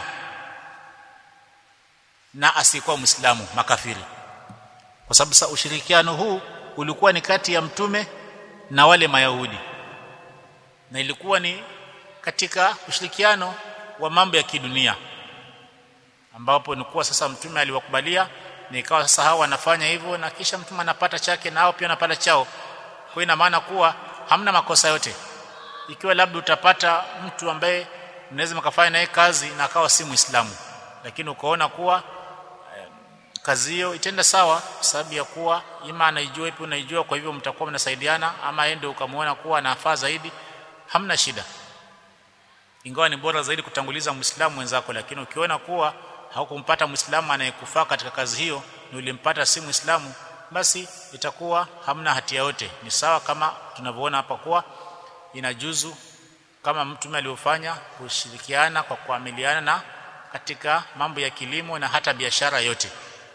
na asiyekuwa Muislamu, makafiri. Kwa sababu sasa ushirikiano huu ulikuwa ni kati ya mtume na wale Mayahudi, na ilikuwa ni katika ushirikiano wa mambo ya kidunia, ambapo ni kuwa sasa mtume aliwakubalia, na ikawa sasa hao wanafanya hivyo na kisha mtume anapata chake na hao pia wanapata chao. Kwa ina maana kuwa hamna makosa yote. Ikiwa labda utapata mtu ambaye mnaweza mkafanya naye kazi na akawa si Muislamu, lakini ukaona kuwa kazi hiyo itenda sawa sababu ya kuwa ima anaijua ipi unaijua, kwa hivyo mtakuwa mnasaidiana, ama ende ukamuona kuwa anafaa zaidi, hamna shida. Ingawa ni bora zaidi kutanguliza Muislamu wenzako, lakini ukiona kuwa haukumpata Muislamu anayekufaa katika kazi hiyo na ulimpata si Muislamu, basi itakuwa hamna hatia yote. Ni sawa kama tunavyoona hapa kuwa inajuzu kama mtume aliofanya kushirikiana kwa kuamiliana na katika mambo ya kilimo na hata biashara yote.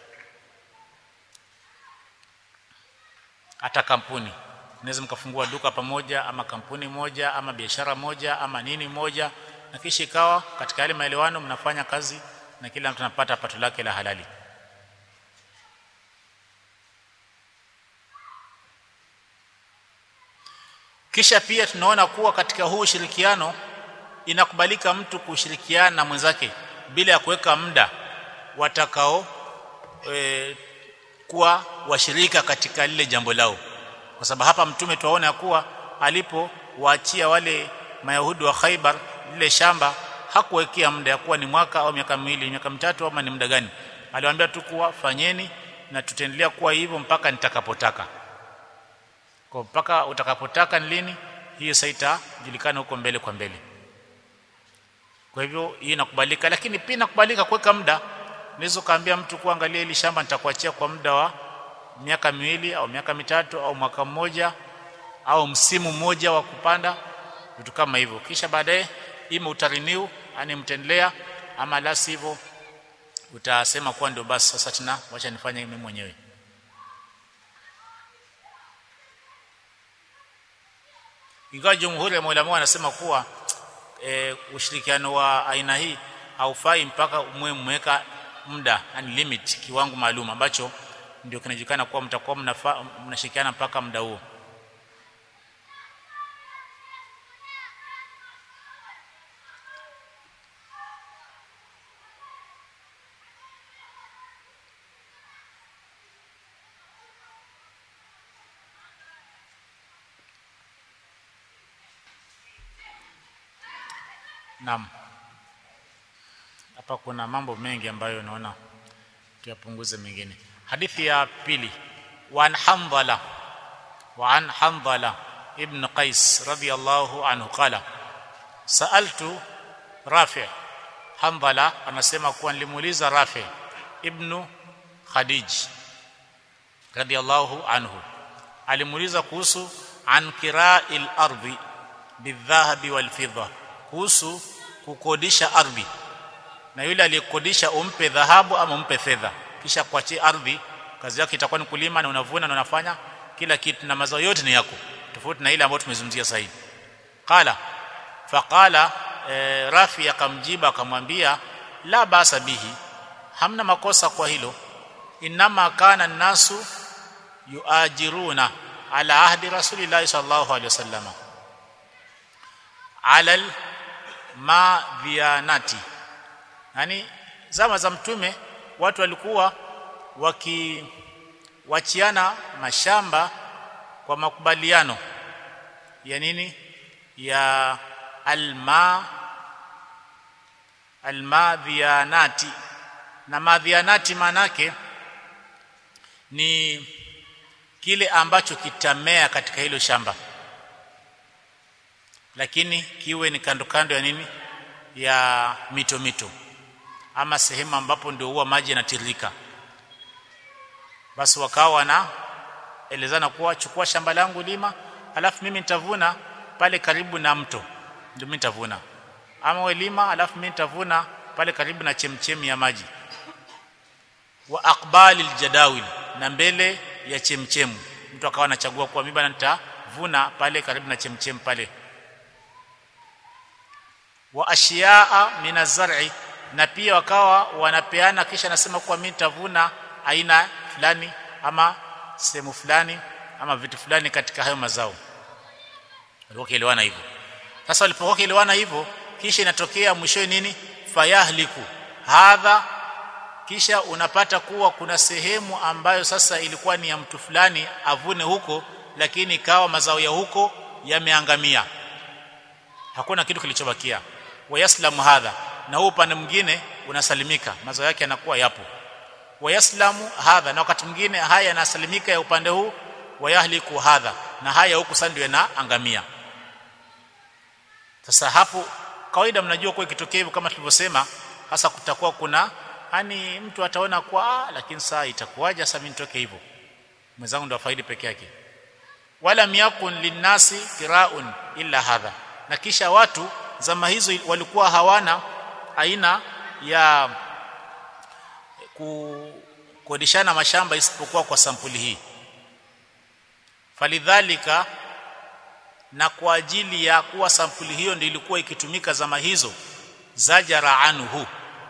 Hata kampuni unaweza mkafungua duka pamoja, ama kampuni moja, ama biashara moja, ama nini moja, na kisha ikawa katika yale maelewano mnafanya kazi na kila mtu anapata pato lake la halali. Kisha pia tunaona kuwa katika huu ushirikiano inakubalika mtu kushirikiana na mwenzake bila ya kuweka muda watakao kuwa washirika katika lile jambo lao, kwa sababu hapa mtume tuwaona kuwa alipowaachia wale Mayahudi wa Khaibar lile shamba hakuwekea muda ya kuwa ni mwaka au miaka miwili, miaka mitatu ama ni muda gani. Aliwaambia tu kuwa fanyeni na tutaendelea kuwa hivyo mpaka nitakapotaka. Kwa mpaka utakapotaka ni lini, hiyo sasa itajulikana huko mbele kwa mbele. Kwa hivyo hii inakubalika, lakini pia inakubalika kuweka muda. Unaweza kaambia mtu kuangalia hili shamba nitakuachia kwa muda wa miaka miwili au miaka mitatu au mwaka mmoja au msimu mmoja wa kupanda, vitu kama hivyo. Kisha baadaye ima utariniu ani mtendelea, ama la sivyo utasema kwa ndio basi sasa tena wacha nifanye mimi mwenyewe. Ingawa jumhuri ya maulama wanasema kuwa ushirikiano wa aina hii haufai mpaka umweka muda and limit, kiwango maalum ambacho ndio kinajulikana kuwa mtakuwa mnashirikiana mpaka muda huo. Naam. Hapa kuna mambo mengi ambayo naona tuyapunguze mengine. Hadithi ya pili, wa an Handhala ibn Qais radiyallahu anhu qala sa'altu Rafi'. Handhala anasema kuwa nilimuuliza Rafi' ibn Khadij radiyallahu anhu, alimuuliza kuhusu an kira'il ardi bidhahabi wal fidda, kuhusu kukodisha ardhi na yule aliyekodisha umpe dhahabu ama umpe fedha, kisha kuachia ardhi kazi yake itakuwa ni kulima na unavuna na unafanya kila kitu na mazao yote ni yako, tofauti na ile ambayo tumezungumzia sasa hivi. Faqala Rafi akamjiba akamwambia la basa bihi, hamna makosa kwa hilo. Inama kana nasu yuajiruna ala ahdi rasulillahi sallallahu alaihi wasallam alal madhianati, yani zama za mtume watu walikuwa wakiwachiana mashamba kwa makubaliano ya nini, ya almadhianati. Na madhianati manake ni kile ambacho kitamea katika hilo shamba, lakini kiwe ni kando kando ya nini, ya mito ama sehemu ambapo ndio huwa maji yanatiririka. Basi wakawa na elezana kuwa chukua shamba langu lima, alafu mimi nitavuna pale karibu na mto, ndio mimi nitavuna, ama wewe lima alafu mimi nitavuna pale karibu na chemchemi ya maji. Wa aqbalil jadawil, na mbele ya chemchemu, mtu akawa anachagua kwa mimi bana nitavuna pale karibu na chemchemi pale. Wa ashiyaa minazar'i, na pia wakawa wanapeana, kisha nasema kwa mimi nitavuna aina fulani ama sehemu fulani ama vitu fulani katika hayo mazao. Walipoelewana hivyo. Sasa walipoelewana hivyo, kisha inatokea mwisho nini, fayahliku hadha, kisha unapata kuwa kuna sehemu ambayo sasa ilikuwa ni ya mtu fulani avune huko, lakini ikawa mazao ya huko yameangamia, hakuna kitu kilichobakia. Wayaslamu hadha, na huu upande mwingine unasalimika, mazao yake yanakuwa yapo. Wayaslamu hadha, na wakati mwingine haya yanasalimika ya upande huu. Wayahliku hadha, na haya huku sasa ndio yanaangamia. Sasa hapo kawaida mnajua kwa ikitokea hivyo kama tulivyosema, hasa kutakuwa kuna yani mtu ataona kwa lakini saa itakuwaje sasa mimi nitoke hivyo, mwenzangu ndo afaidi peke yake. Wala miyakun linnasi kiraun illa hadha, na kisha watu zama hizo walikuwa hawana aina ya kukodishana mashamba isipokuwa kwa sampuli hii. Falidhalika, na kwa ajili ya kuwa sampuli hiyo ndio ilikuwa ikitumika zama hizo, zajara anhu,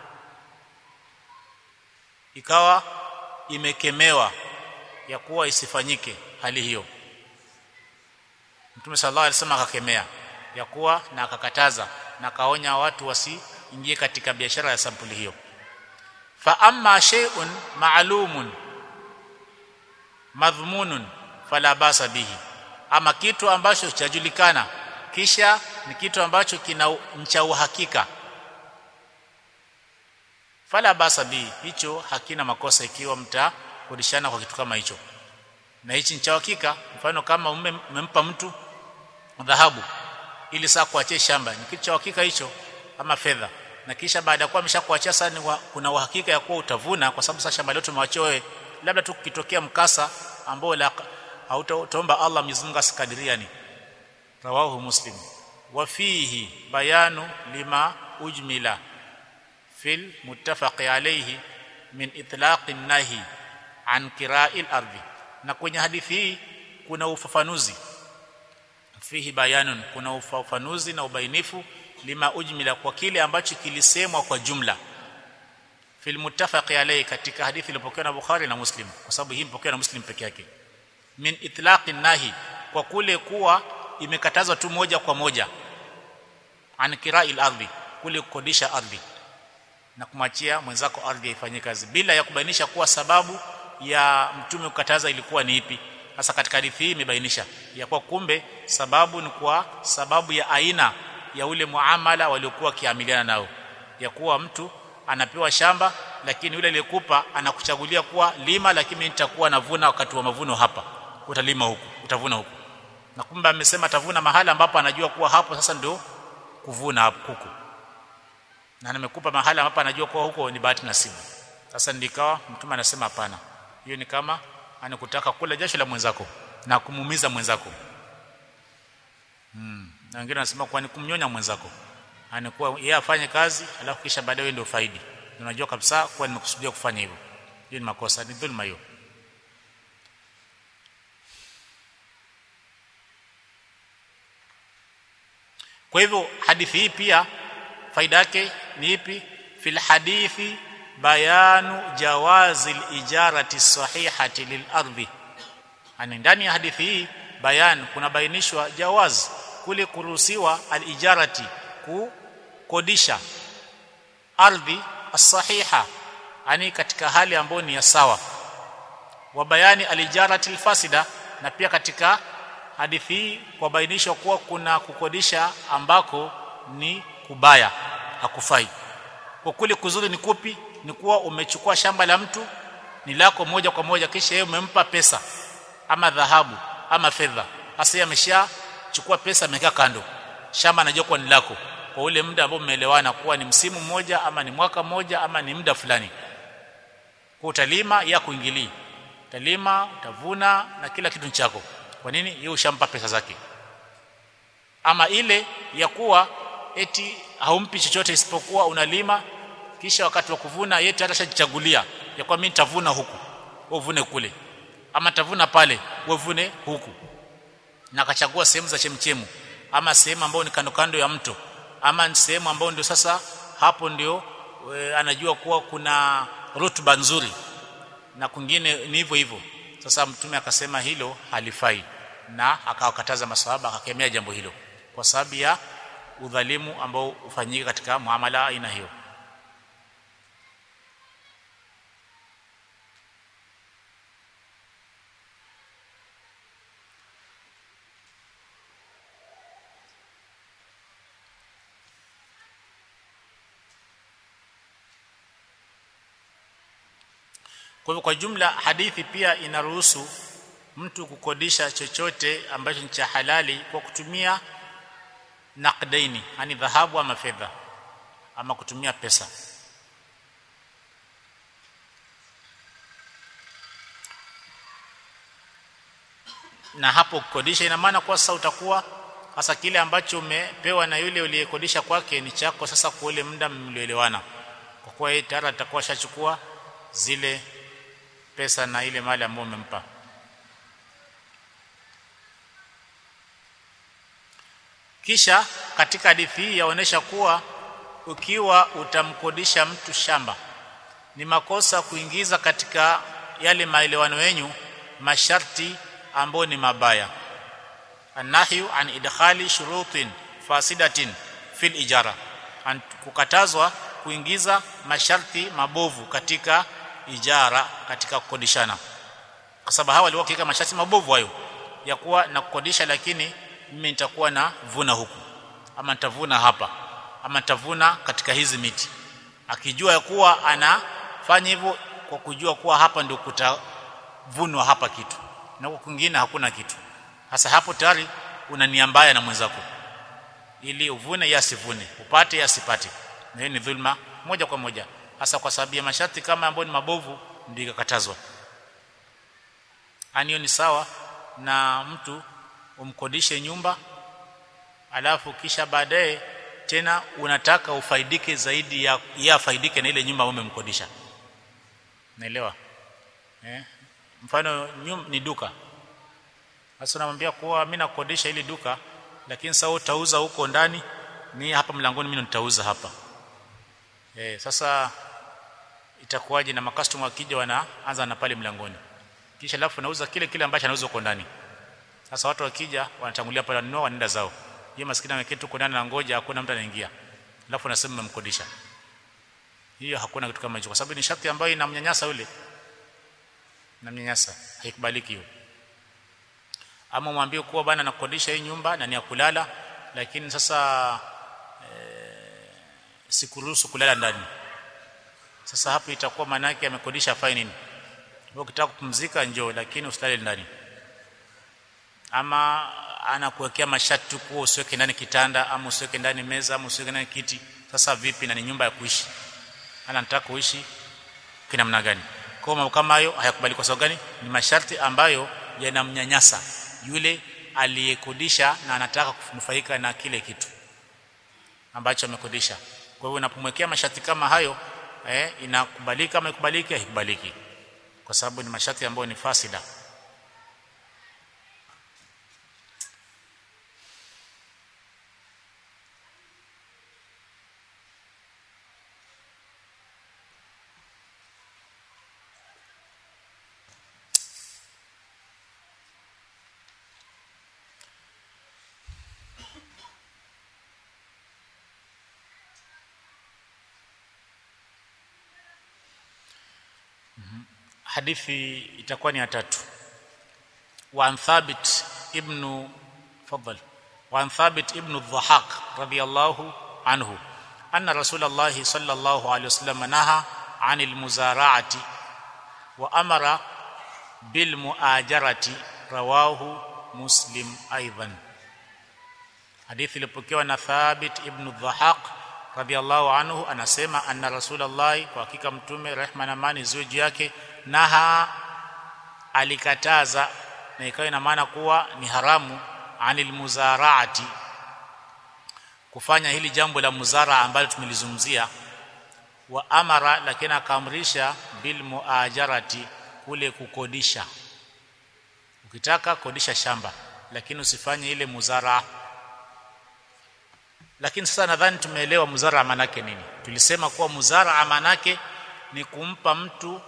ikawa imekemewa ya kuwa isifanyike hali hiyo. Mtume sallallahu alaihi wasallam akakemea ya kuwa na akakataza na akaonya watu wasiingie katika biashara ya sampuli hiyo. Fa amma shay'un ma'lumun madhmunun fala basa bihi, ama kitu ambacho chajulikana kisha ni kitu ambacho kina cha uhakika, fala basa bihi, hicho hakina makosa ikiwa mtakodishana kwa kitu kama hicho. Na hichi ni cha uhakika, mfano kama umempa mtu dhahabu ili saa kuachia shamba, ni kitu cha uhakika hicho, ama fedha, na kisha baada ya kuwa ameshakuachia sasa kuna uhakika ya kuwa utavuna, kwa sababu sasa shamba lote umewachia wewe, labda tu kitokea mkasa ambao la hautaomba Allah Mwenyezi Mungu asikadiria. Ni rawahu Muslim. Wa fihi bayanu lima ujmila fil muttafaq alayhi min itlaqi nahi an kira'il ardi, na kwenye hadithi hii kuna ufafanuzi. Fihi bayanun, kuna ufafanuzi na ubainifu, lima ujmila, kwa kile ambacho kilisemwa kwa jumla, fil muttafaq alayhi, katika hadithi iliyopokewa na Bukhari na Muslim, kwa sababu hii imepokewa na Muslim peke yake. Min itlaqi nahi, kwa kule kuwa imekatazwa tu moja kwa moja, an kira'il ardhi, kule kukodisha ardhi na kumwachia mwenzako ardhi ifanye kazi, bila ya kubainisha kuwa sababu ya mtume kukataza ilikuwa ni ipi. Hasa katika hadithi hii imebainisha ya kwa kumbe sababu ni kwa sababu ya aina ya ule muamala waliokuwa kiamiliana nao, ya kuwa mtu anapewa shamba lakini yule aliyekupa anakuchagulia kuwa lima, lakini nitakuwa navuna wakati wa mavuno hapa, utalima huku, utavuna huku, na kumbe amesema atavuna mahala ambapo anajua kuwa hapo sasa ndio kuvuna hapo huku, na nimekupa mahala ambapo anajua kuwa huko ni bahati nasibu. Sasa ndikawa mtume anasema hapana, hiyo ni kama anakutaka kula jasho la mwenzako na kumuumiza mwenzako. Na wengine wanasema kwa ni kumnyonya mwenzako, anakuwa yeye afanye kazi alafu kisha baadaye wewe ndio faidi, unajua kabisa kwa nimekusudia kufanya hivyo. Hiyo ni makosa, ni dhulma hiyo. Kwa hivyo hadithi hii pia faida yake ni ipi? Fil hadithi bayanu jawazi al-ijarati sahihati lil ardhi, ani ndani ya hadithi hii bayan kuna bainishwa jawaz, kule kuruhusiwa al-ijarati, kukodisha ardhi as-sahiha, ani katika hali ambayo ni ya sawa, wa bayani al-ijarati al-fasida, na pia katika hadithi hii kwa bainishwa kuwa kuna kukodisha ambako ni kubaya, hakufai. Kwa kule kuzuri ni kupi? Ni kuwa umechukua shamba la mtu ni lako moja kwa moja, kisha yeye umempa pesa ama dhahabu ama fedha, hasa yeye ameshachukua pesa ameweka kando, shamba anajua kuwa ni lako kwa ule muda ambao mmeelewana kuwa ni msimu mmoja ama ni mwaka mmoja ama ni muda fulani. Kwa utalima ya kuingilii, utalima, utavuna na kila kitu chako. Kwa nini? Yeye ushampa pesa zake. Ama ile ya kuwa eti haumpi chochote isipokuwa unalima, kisha wakati wa kuvuna yeye hata shajichagulia ya kwa mimi nitavuna huku, wewe uvune kule, ama tavuna pale, wewe uvune huku, na akachagua sehemu za chemchemu ama sehemu ambayo ni kando kando ya mto, ama sehemu ambayo ndio sasa hapo ndio anajua kuwa kuna rutuba nzuri, na kwingine ni hivyo hivyo. Sasa mtume akasema hilo halifai, na akawakataza maswahaba, akakemea jambo hilo kwa sababu ya udhalimu ambao ufanyika katika muamala aina hiyo. Kwa hivyo kwa jumla hadithi pia inaruhusu mtu kukodisha chochote ambacho ni cha halali kwa kutumia naqdaini, yani dhahabu ama fedha, ama kutumia pesa. Na hapo kukodisha ina maana kwa sasa utakuwa hasa kile ambacho umepewa na yule uliyekodisha kwake ni chako sasa kwa ule muda mlioelewana, kwa kuwa yeye tayari atakuwa shachukua zile pesa na ile mali ambayo umempa. Kisha katika hadithi hii yaonesha kuwa ukiwa utamkodisha mtu shamba ni makosa kuingiza katika yale maelewano yenu masharti ambayo ni mabaya. annahyu an idkhali shurutin fasidatin fil ijara, kukatazwa kuingiza masharti mabovu katika ijara, katika kukodishana, kwa sababu hawa walikuwa kiweka masharti mabovu hayo ya kuwa na kukodisha, lakini mimi nitakuwa na vuna huku, ama nitavuna hapa, ama nitavuna katika hizi miti, akijua ya kuwa anafanya hivyo kwa kujua kuwa hapa ndio kutavunwa hapa kitu na huko kwingine hakuna kitu. Hasa hapo tayari una nia mbaya na mwenzako, ili uvune yeye asivune, upate yeye asipate, na hiyo ni dhulma moja kwa moja, hasa kwa sababu ya masharti kama ambayo ni mabovu ndio ikakatazwa. Hiyo ni sawa na mtu umkodishe nyumba alafu kisha baadaye tena unataka ufaidike zaidi ya faidike na ile nyumba umemkodisha. Naelewa? Mfano ni duka. Sasa unamwambia kuwa mimi nakodisha ili duka, lakini sasa utauza huko ndani, ni hapa mlangoni mimi nitauza hapa. Sasa itakuwaje na makastoma wakija wanaanza na pale mlangoni, kisha alafu nauza kile ambacho anauza huko ndani. Sasa watu wakija wanatangulia pale wanunua wanaenda zao, yeye maskini ameketi huko ndani na ngoja, hakuna mtu anaingia, alafu nasema mmemkodisha. Hiyo hakuna kitu kama hicho, kwa sababu ni sharti ambayo inamnyanyasa yule, namnyanyasa, haikubaliki hiyo. Ama mwambie kuwa bana nakodisha hii nyumba na ni ya kulala, lakini sasa sikuruhusu kulala ndani. Sasa hapo itakuwa maana yake amekodisha fine nini? Wewe ukitaka kupumzika njoo, lakini usilale ndani. Ama anakuwekea masharti kuwa usiweke ndani kitanda, ama usiweke ndani meza, ama usiweke ndani kiti. Sasa vipi na ni nyumba ya kuishi? Anataka kuishi kina namna gani? Kwa mambo kama hayo hayakubali. Kwa sababu gani? Ni masharti ambayo yanamnyanyasa yule aliyekodisha na anataka kunufaika na kile kitu ambacho amekodisha. Kwa hivyo unapomwekea masharti kama hayo, inakubalika ama ikubaliki? Haikubaliki, kwa sababu ni masharti ambayo ni fasida. Hadithi itakuwa ni ya tatu. Wa Thabit ibn Dhahak radiyallahu anhu anna Rasulullah sallallahu alayhi wasallam naha 'anil muzara'ati wa amara bil muajarati, rawahu Muslim aidan. Hadithi ilipokewa na Thabit ibn Dhahak radiyallahu anhu, anasema anna Rasulullah, kwa hakika mtume rehma na amani ziwe juu yake, naha, alikataza, na ikawa ina maana kuwa ni haramu, anil muzaraati, kufanya hili jambo la muzara ambalo tumelizungumzia, wa amara, lakini akaamrisha bil muajarati, kule kukodisha. Ukitaka kodisha shamba, lakini usifanye ile muzara. Lakini sasa nadhani tumeelewa muzara maana yake nini. Tulisema kuwa muzara maana yake ni kumpa mtu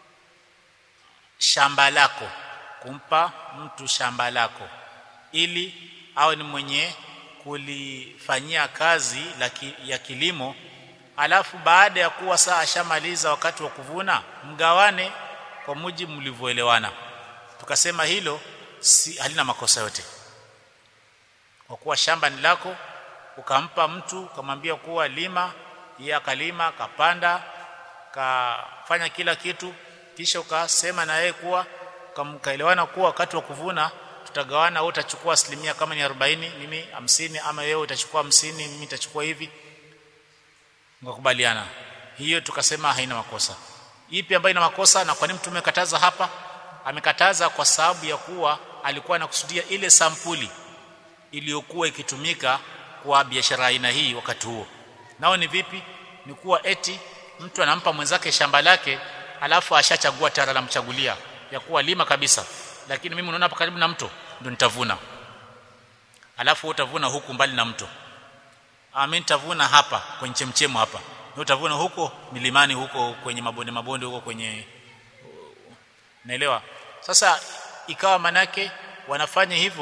shamba lako, kumpa mtu shamba lako ili awe ni mwenye kulifanyia kazi ya kilimo, alafu baada ya kuwa saa ashamaliza wakati wa kuvuna, mgawane kwa mujibu mlivyoelewana. Tukasema hilo halina makosa yote, kwa kuwa shamba ni lako, ukampa mtu, ukamwambia kuwa lima, yeye akalima, kapanda, kafanya kila kitu, kisha ukasema na yeye kuwa mkaelewana kuwa wakati wa kuvuna tutagawana, wewe utachukua asilimia kama ni 40, mimi 50, ama wewe utachukua 50, mimi nitachukua hivi, mkakubaliana. Hiyo tukasema haina makosa. Ipi ambayo ina makosa na kwa nini mtume amekataza hapa? Amekataza kwa sababu ya kuwa alikuwa anakusudia ile sampuli iliyokuwa ikitumika kwa biashara aina hii wakati huo. Nao ni vipi? Ni kuwa eti mtu anampa mwenzake shamba lake, alafu ashachagua tara la mchagulia ya kuwa lima kabisa, lakini mimi unaona hapa karibu na mto ndio nitavuna, alafu utavuna huku mbali na mto. Mimi nitavuna hapa kwenye chemchemo hapa, na utavuna huko milimani, huko kwenye mabonde huko kwenye, naelewa. Sasa ikawa manake wanafanya hivyo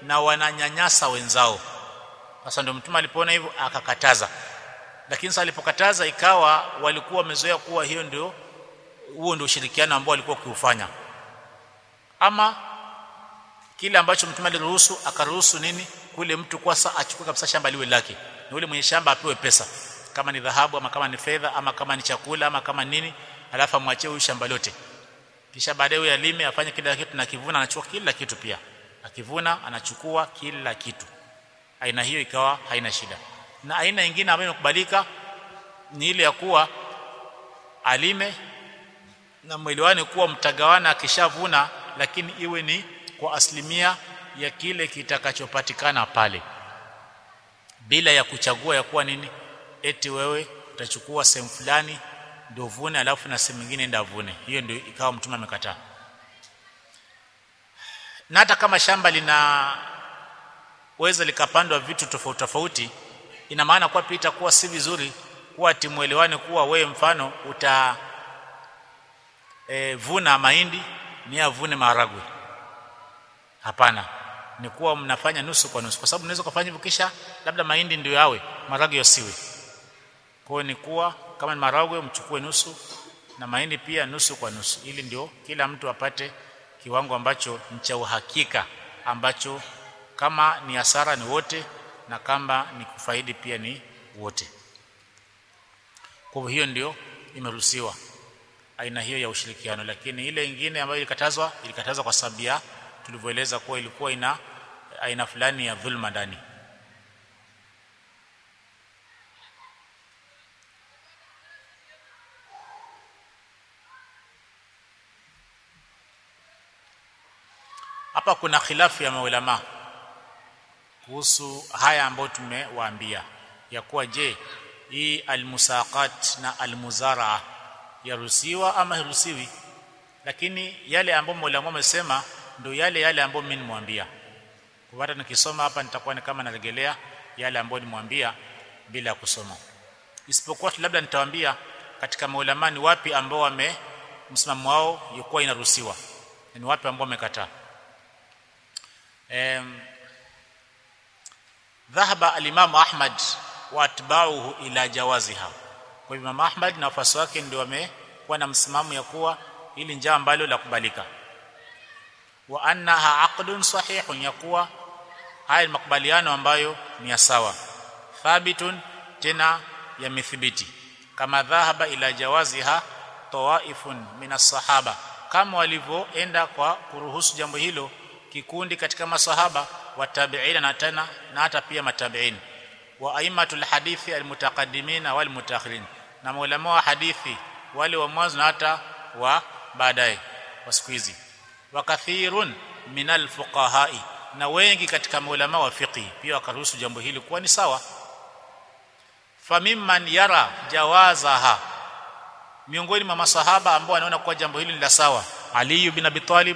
na wananyanyasa wenzao. Sasa ndio mtume alipoona hivyo akakataza. Lakini sasa alipokataza ikawa walikuwa wamezoea kuwa huo ndio ushirikiano ambao walikuwa kiufanya. Ama kile ambacho mtume aliruhusu, akaruhusu nini? Kule mtu kwa sasa achukue kabisa shamba liwe lake, na yule mwenye shamba apewe pesa, kama ni dhahabu ama kama ni fedha ama kama ni chakula ama kama nini, alafu amwachie huyu shamba lote, kisha baadaye huyu alime, afanye kila kitu, na kivuna anachukua kila kitu pia, akivuna anachukua kila kitu. Aina hiyo ikawa haina shida. Na aina nyingine ambayo inakubalika ni ile ya kuwa alime na mwelewane kuwa mtagawana akishavuna, lakini iwe ni kwa asilimia ya kile kitakachopatikana pale, bila ya kuchagua ya kuwa nini, eti wewe utachukua sehemu fulani ndio vune alafu na sehemu nyingine ndio vune. Hiyo ndio ikawa mtume amekataa. Na hata kama shamba linaweza likapandwa vitu tofauti tofauti, ina maana kwa pia itakuwa si vizuri kuwa timuelewane kuwa wewe mfano vuna mahindi ni avune maharagwe. Hapana, ni kuwa mnafanya nusu kwa nusu, kwa sababu unaweza kufanya hivyo kisha labda mahindi ndio yawe maharagwe yasiwe. Kwa hiyo ni kuwa kama ni maharagwe mchukue nusu na mahindi pia nusu kwa nusu, ili ndio kila mtu apate kiwango ambacho ni cha uhakika, ambacho kama ni hasara ni wote na kama ni kufaidi pia ni wote. Kwa hiyo ndio imeruhusiwa aina hiyo ya ushirikiano. Lakini ile nyingine ambayo ilikatazwa kwa sababu ya tulivyoeleza kuwa ilikuwa ina aina fulani ya dhulma ndani. Hapa kuna khilafu ya maulama kuhusu haya ambayo tumewaambia ya kuwa je, hii almusaqat na almuzaraa yaruhusiwa ama haruhusiwi. Lakini yale ambayo maulama wamesema ndio yale ambayo mimi nimwambia. Kwa hata nikisoma hapa nitakuwa ni kama narejelea yale ambayo nimwambia bila kusoma, isipokuwa labda nitawaambia katika maulama ni wapi ambao msimamo wao yuko inaruhusiwa, ni wapi ambao wamekataa. Dhahaba al-Imam Ahmad wa atba'uhu ila jawaziha. Kwa hivyo Imam Ahmad na wafuasi wake ndio wamekuwa na msimamo ya kuwa hili njia ambalo la kubalika, wa annaha aqdun sahihun, ya kuwa haya ni makubaliano ambayo ni ya sawa, thabitun, tena yamethibiti, kama dhahaba ila jawaziha tawaifun min as-sahaba, kama walivyoenda kwa kuruhusu jambo hilo kikundi katika masahaba wa tabi'ina na hata pia matabi'in, wa aimatul hadithi almutaqaddimin wal mutaakhirin, na maulama wa hadithi wale wa mwanzo na hata wa baadaye wa siku hizi, wa kathirun minal fuqahai, na wengi katika maulama wa fiqh pia wakaruhusu jambo hili kuwa ni sawa. Famimman yara jawazaha, miongoni mwa masahaba ambao wanaona kuwa jambo hili ni la sawa, Ali ibn Abi Talib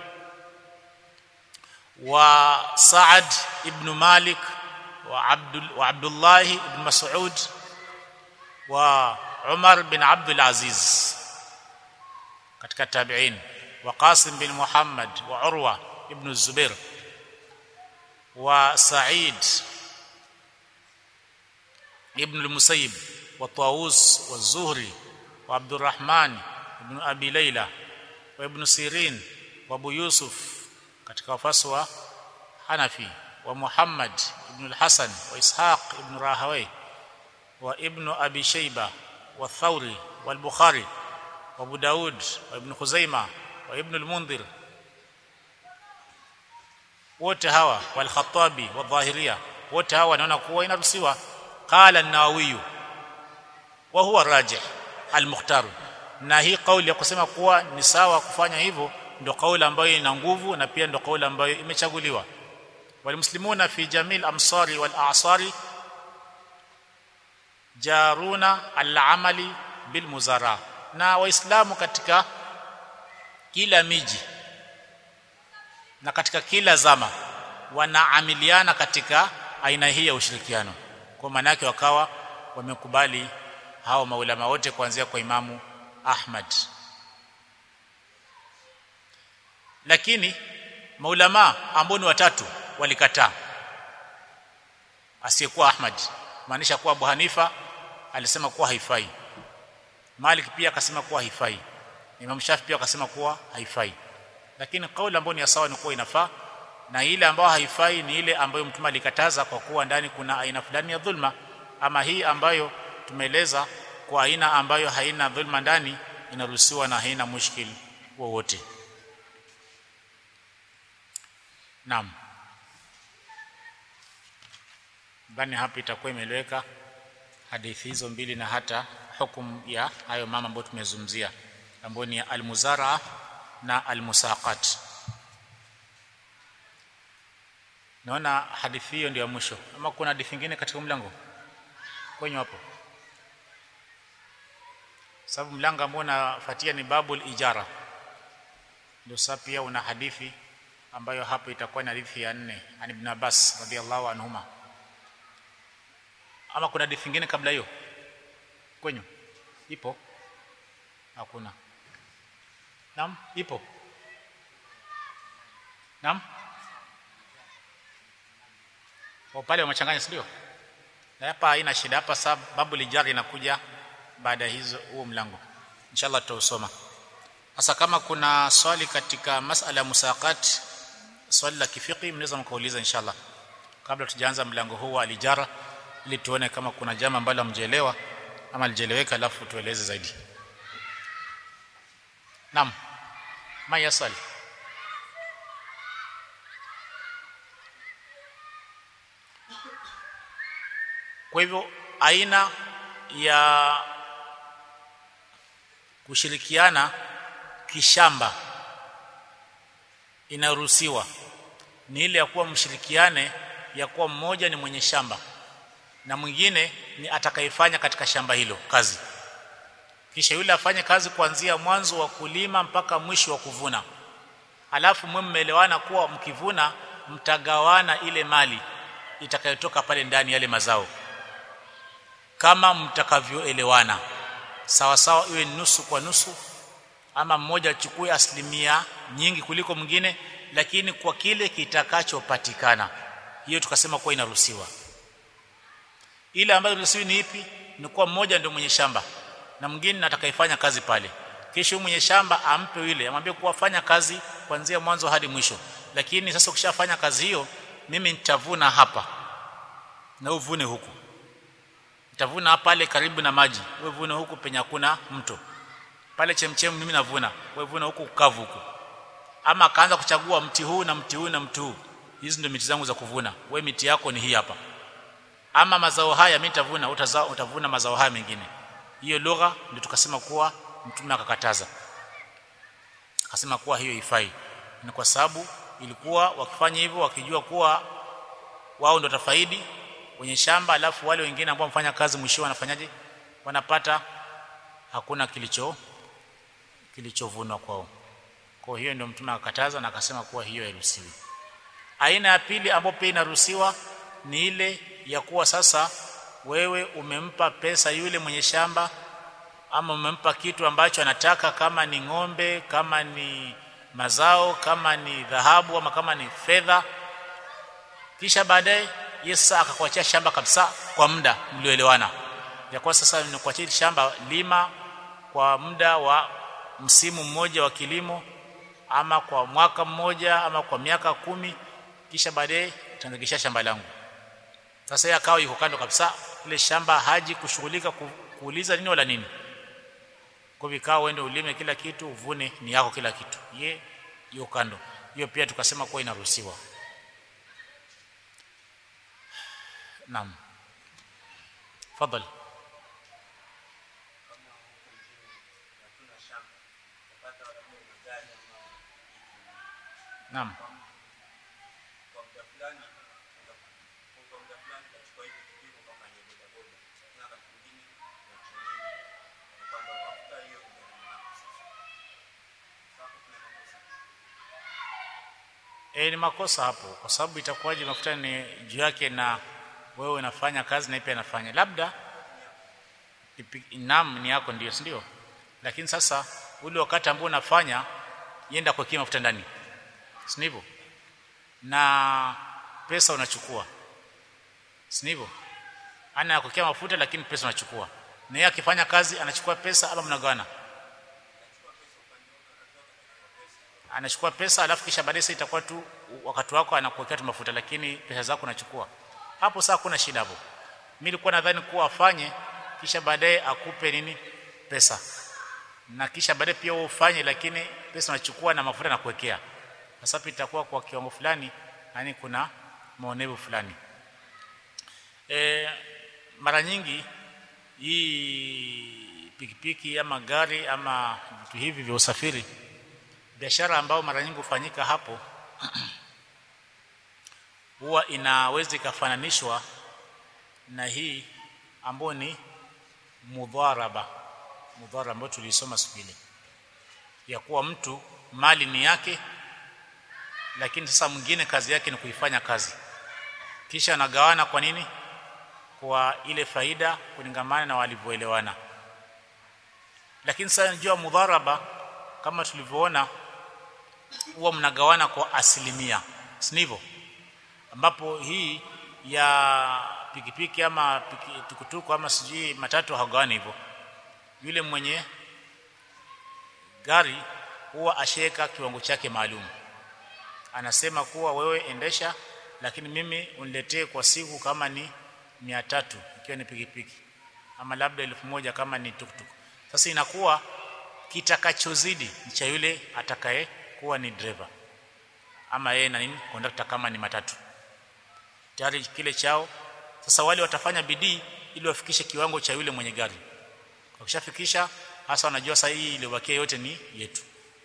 wa Sa'ad ibn Malik wa Abdullah ibn Mas'ud wa Umar bin Abdul Aziz katika tabi'in, wa Qasim bin Muhammad wa Urwa ibn Zubair wa Sa'id ibn al-Musayyib wa Tawus wa Zuhri wa Abdurrahman ibn Abi Layla wa ibn Sirin wa Abu Yusuf katika wafuasi wa Hanafi, wa Muhammad ibn al-Hasan wa Ishaq ibn Rahawayh wa ibn Abi Shayba wa Thawri wal Bukhari wa Abu Daud wa ibn Khuzaimah wa ibn al-Mundhir, wote hawa wal Khattabi wa Dhahiriya, wote hawa wanaona kuwa inaruhusiwa. Qala an-Nawawi wa huwa rajih al-mukhtar, na hii kauli ya kusema kuwa ni sawa kufanya hivyo ndio kauli ambayo ina nguvu na pia ndio kauli ambayo imechaguliwa. Walmuslimuna fi jamil amsari wal a'sari jaruna al-amali bil muzara, na waislamu katika kila miji na katika kila zama wanaamiliana katika aina hii ya ushirikiano. Kwa maana yake wakawa wamekubali hao maulama wote kuanzia kwa Imamu Ahmad. Lakini maulama ambao ni watatu walikataa, asiyekuwa Ahmad, maanisha kuwa Abu Hanifa alisema kuwa haifai, Malik pia akasema kuwa haifai, Imam Shafi pia akasema kuwa haifai. Lakini kauli ambayo ni sawa ni kuwa inafaa, na ile ambayo haifai ni ile ambayo Mtume alikataza kwa kuwa ndani kuna aina fulani ya dhulma. Ama hii ambayo tumeeleza kwa aina ambayo haina dhulma ndani inaruhusiwa na haina mushkil wowote. Naam, bani hapa itakuwa imeeleweka hadithi hizo mbili na hata hukumu ya hayo mama ambayo tumezungumzia, ambayo ni al-muzara'a na al-musaqat. Naona hadithi hiyo ndio ya mwisho, ama kuna hadithi nyingine katika mlango kwenye hapo? Sababu mlango ambao unafuatia ni babul ijara, ndio sasa pia una hadithi ambayo hapo itakuwa ni hadithi ya 4 an Ibn Abbas radhiyallahu anhuma. Ama kuna hadithi nyingine kabla hiyo kwenye ipo? Hakuna. Naam, ipo. Naam, kwa pale wamechanganya, sio? Na hapa haina shida, hapa sababu lijari inakuja baada hizo huo mlango, inshallah tutausoma. Sasa kama kuna swali katika masala ya musaqat, swali la kifiki, mnaweza mkauliza inshallah kabla tujaanza mlango huu wa alijara, ili tuone kama kuna jambo ambalo hamjaelewa ama lijeleweka, alafu tueleze zaidi. Naam, mayasali. Kwa hivyo aina ya kushirikiana kishamba inaruhusiwa ni ile ya kuwa mshirikiane, ya kuwa mmoja ni mwenye shamba na mwingine ni atakayefanya katika shamba hilo kazi, kisha yule afanye kazi kuanzia mwanzo wa kulima mpaka mwisho wa kuvuna, alafu mmeelewana kuwa mkivuna mtagawana ile mali itakayotoka pale ndani yale mazao kama mtakavyoelewana sawa sawa, iwe nusu kwa nusu, ama mmoja achukue asilimia nyingi kuliko mwingine, lakini kwa kile kitakachopatikana. Hiyo tukasema kuwa inaruhusiwa. Ile ambayo ruhusiwi ni ipi? Ni kuwa mmoja ndio mwenye shamba na mwingine atakayefanya kazi pale, kisha mwenye shamba ampe yule, amwambie kuwa fanya kazi kuanzia mwanzo hadi mwisho, lakini sasa ukishafanya kazi hiyo mimi nitavuna hapa na uvune huku, nitavuna pale karibu na maji, wewe vuna huku penye hakuna mto, pale chemchemi mimi navuna, wewe vuna huku kavu huku. Ama akaanza kuchagua mti huu na mti huu na mti huu, hizi ndio miti zangu za kuvuna, wewe miti yako ni hii hapa. Ama mazao haya mimi nitavuna, utavuna mazao haya mengine. Hiyo lugha ndio tukasema kuwa Mtume akakataza, akasema kuwa hiyo haifai. Ni kwa sababu ilikuwa wakifanya hivyo wakijua kuwa wao ndio watafaidi wenye shamba, alafu wale wengine ambao wamfanya kazi mwisho wanafanyaje? Wanapata hakuna kilichovunwa kwao. Kwa hiyo ndio Mtume akakataza na akasema kuwa hiyo hairuhusiwi. Aina ya pili ambayo pia inaruhusiwa ni ile ya kuwa sasa wewe umempa pesa yule mwenye shamba, ama umempa kitu ambacho anataka, kama ni ng'ombe, kama ni mazao, kama ni dhahabu, ama kama ni fedha, kisha baadaye Yesu akakuachia shamba kabisa kwa muda mlioelewana, ya kwa sasa nikuachia shamba, lima kwa muda wa msimu mmoja wa kilimo, ama kwa mwaka mmoja, ama kwa miaka 10, kisha baadaye utaanzisha shamba langu. Sasa yeye akawa yuko kando kabisa ile shamba, haji kushughulika kuuliza nini wala nini. Kwa vikao uende ulime kila kitu, uvune ni yako kila kitu, ye yuko kando. Hiyo pia tukasema kuwa inaruhusiwa. Naam, fadhali. Naam, ni makosa hapo, kwa sababu itakuwaje mafuta ni juu yake na wewe unafanya kazi na pia anafanya, labda naam ni yako ndio, si ndio? Lakini sasa ule wakati ambao unafanya yenda kwa kima mafuta ndani, si ndivyo? Na pesa unachukua, si hivyo? Ana yakokea mafuta lakini pesa unachukua, na yeye akifanya kazi anachukua pesa ama mnagawana? Anachukua pesa, alafu kisha baadaye itakuwa tu wakati wako anakuwekea tu mafuta, lakini pesa zako unachukua. Hapo sasa kuna shida hapo. Mimi nilikuwa nadhani kuwa afanye kisha baadaye akupe nini, pesa, na kisha baadaye pia wewe ufanye, lakini pesa unachukua na mafuta na kuwekea. Sasa pia itakuwa kwa kiwango fulani, yani kuna maonevu fulani. Mara nyingi hii pikipiki ama gari ama vitu hivi vya usafiri, biashara ambayo mara nyingi hufanyika hapo huwa inaweza kufananishwa na hii ambayo ni mudharaba ambayo tulisoma siku ile, ya kuwa mtu mali ni yake, lakini sasa mwingine kazi yake ni kuifanya kazi, kisha anagawana. Kwa nini? Kwa ile faida kulingamana na walivyoelewana. Lakini sasa unajua mudharaba kama tulivyoona huwa mnagawana kwa asilimia, si ndivyo? Ambapo hii ya pikipiki ama tukutuku ama sijui matatu hagawani hivyo. Yule mwenye gari huwa asheka kiwango chake maalum, anasema kuwa wewe endesha, lakini mimi uniletee kwa siku kama ni 300 ikiwa ni pikipiki, ama labda 1000 kama ni tuktuk. Sasa inakuwa kitakachozidi cha yule atakaye kuwa ni driver ama yeye na nini conductor kama ni matatu, tayari kile chao. Sasa wale watafanya bidii ili wafikishe kiwango cha yule mwenye gari. Wakishafikisha hasa wanajua sasa hii iliyobakia yote ni yetu.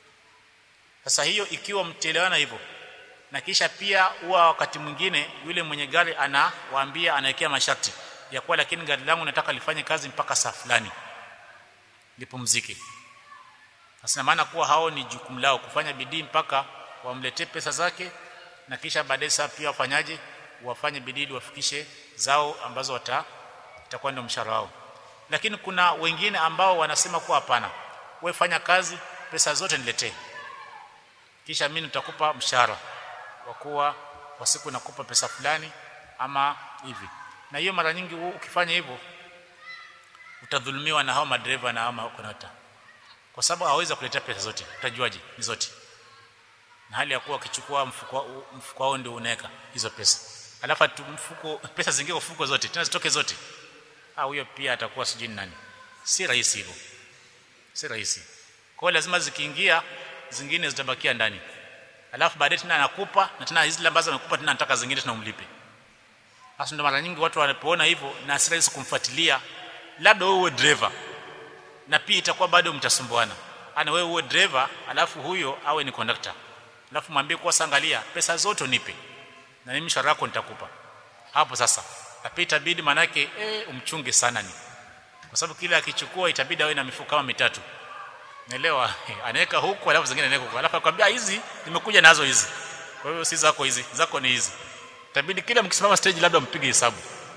Sasa hiyo ikiwa mtelewana hivyo, na kisha pia huwa wakati mwingine yule mwenye gari anawaambia, anawekea masharti ya kuwa lakini gari langu nataka lifanye kazi mpaka saa fulani lipumzike. Sasa maana kuwa hao ni jukumu lao kufanya bidii mpaka wamletee pesa zake, na kisha baadaye sasa pia wafanyaje, wafanye bidii wafikishe zao ambazo itakuwa ndio mshahara wao. Lakini kuna wengine ambao wanasema kuwa hapana, wewe fanya kazi, pesa zote niletee, kisha mimi nitakupa mshahara kwa kuwa kwa siku nakupa pesa fulani ama hivi. Na hiyo mara nyingi ukifanya hivyo utadhulumiwa na hao madereva na hao makonata, kwa sababu hawezi kuleta pesa zote. Utajuaje ni zote? Na hali ya kuwa ukichukua mfuko wao ndio unaweka hizo pesa, alafu mfuko pesa zingine kwa mfuko zote tena zitoke zote, huyo pia atakuwa sijui nani. Si rahisi hivyo, si rahisi. Kwa hiyo lazima zikiingia zingine zitabakia ndani, alafu baadaye tena anakupa, na tena hizo ambazo amekupa tena nataka zingine tena umlipe. Sasa ndio mara nyingi watu wanapoona hivyo, na si rahisi kumfuatilia. Labda wewe uwe driver na pia itakuwa bado mtasumbuana. Ana wewe uwe driver alafu huyo awe ni conductor, alafu mwambie kwa sangalia pesa zote unipe na mimi mshahara wako nitakupa. Hapo sasa napita bidii, manake umchunge sana, ni kwa sababu kila akichukua itabidi awe na mifuko kama 3. Naelewa, anaweka huko alafu zingine anaweka huko, alafu akwambia hizi nimekuja nazo hizi, kwa hiyo si zako hizi, zako ni hizi. Itabidi kila mkisimama stage labda mpige hesabu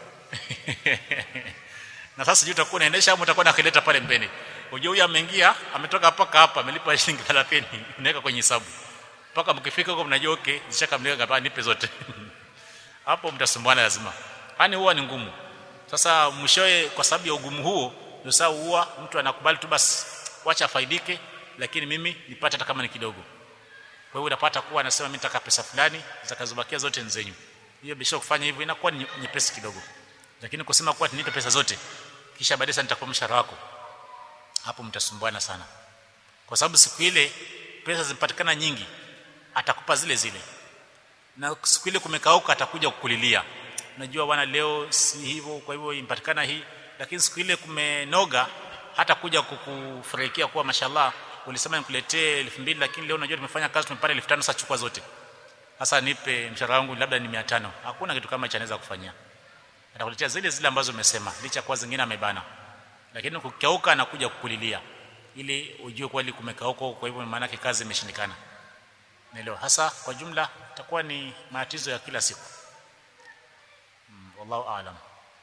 na sasa juu utakuwa unaendesha au utakuwa nakileta pale mbele, unajua huyu ameingia ametoka hapa amelipa shilingi 30, unaweka kwenye hesabu mpaka mkifika huko mnajua okay zishakamilika hapa, nipe zote hapo mtasumbuana lazima. Hani huwa ni ngumu. Sasa mwishoe kwa sababu ya ugumu huo ndio sasa huwa mtu anakubali tu basi wacha faidike, lakini mimi nipate hata kama ni kidogo. Kwa hiyo unapata kuwa anasema mimi nataka pesa fulani, zitakazobakia zote ni zenyu. Hiyo bisho kufanya hivyo inakuwa ni nyepesi kidogo. Lakini kusema kuwa nipe pesa zote kisha baadaye sasa nitakupa mshahara wako, hapo mtasumbuana sana. Kwa sababu siku ile pesa zimpatikana nyingi, atakupa zile zile. Na siku ile kumekauka atakuja kukulilia. Unajua bwana leo si hivyo, kwa hivyo impatikana hii, lakini siku ile kumenoga hata kuja kukufurahikia kuwa mashallah ulisema nikuletee 2000 lakini leo unajua tumefanya kazi tumepata 1500, sasa chukua zote. Sasa nipe mshahara wangu labda ni 500. Hakuna kitu kama chanaweza kufanyia. Atakuletea zile ambazo umesema, licha kwa zingine amebana. Lakini kukauka anakuja kukulilia ili ujue kweli kumekauka, kwa hivyo maana yake kazi imeshindikana. Naelewa. Hasa kwa jumla itakuwa ni matatizo ya kila siku. Wallahu aalam.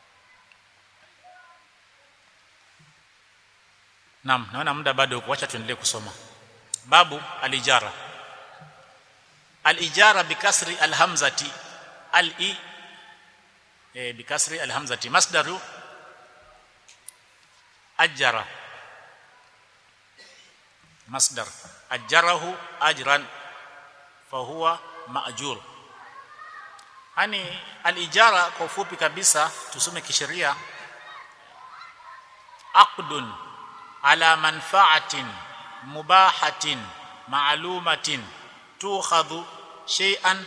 Naam, naona muda bado uko, acha tuendelee kusoma. Babu alijara. Alijara bikasri alhamzati al-i bikasri al-hamzati masdaru ajjara masdar ajjarahu ajran fahuwa ma'jur. Ani al-ijara kwa ufupi kabisa tusome kisheria, aqdun ala manfa'atin mubahatin ma'lumatin tukhadhu shay'an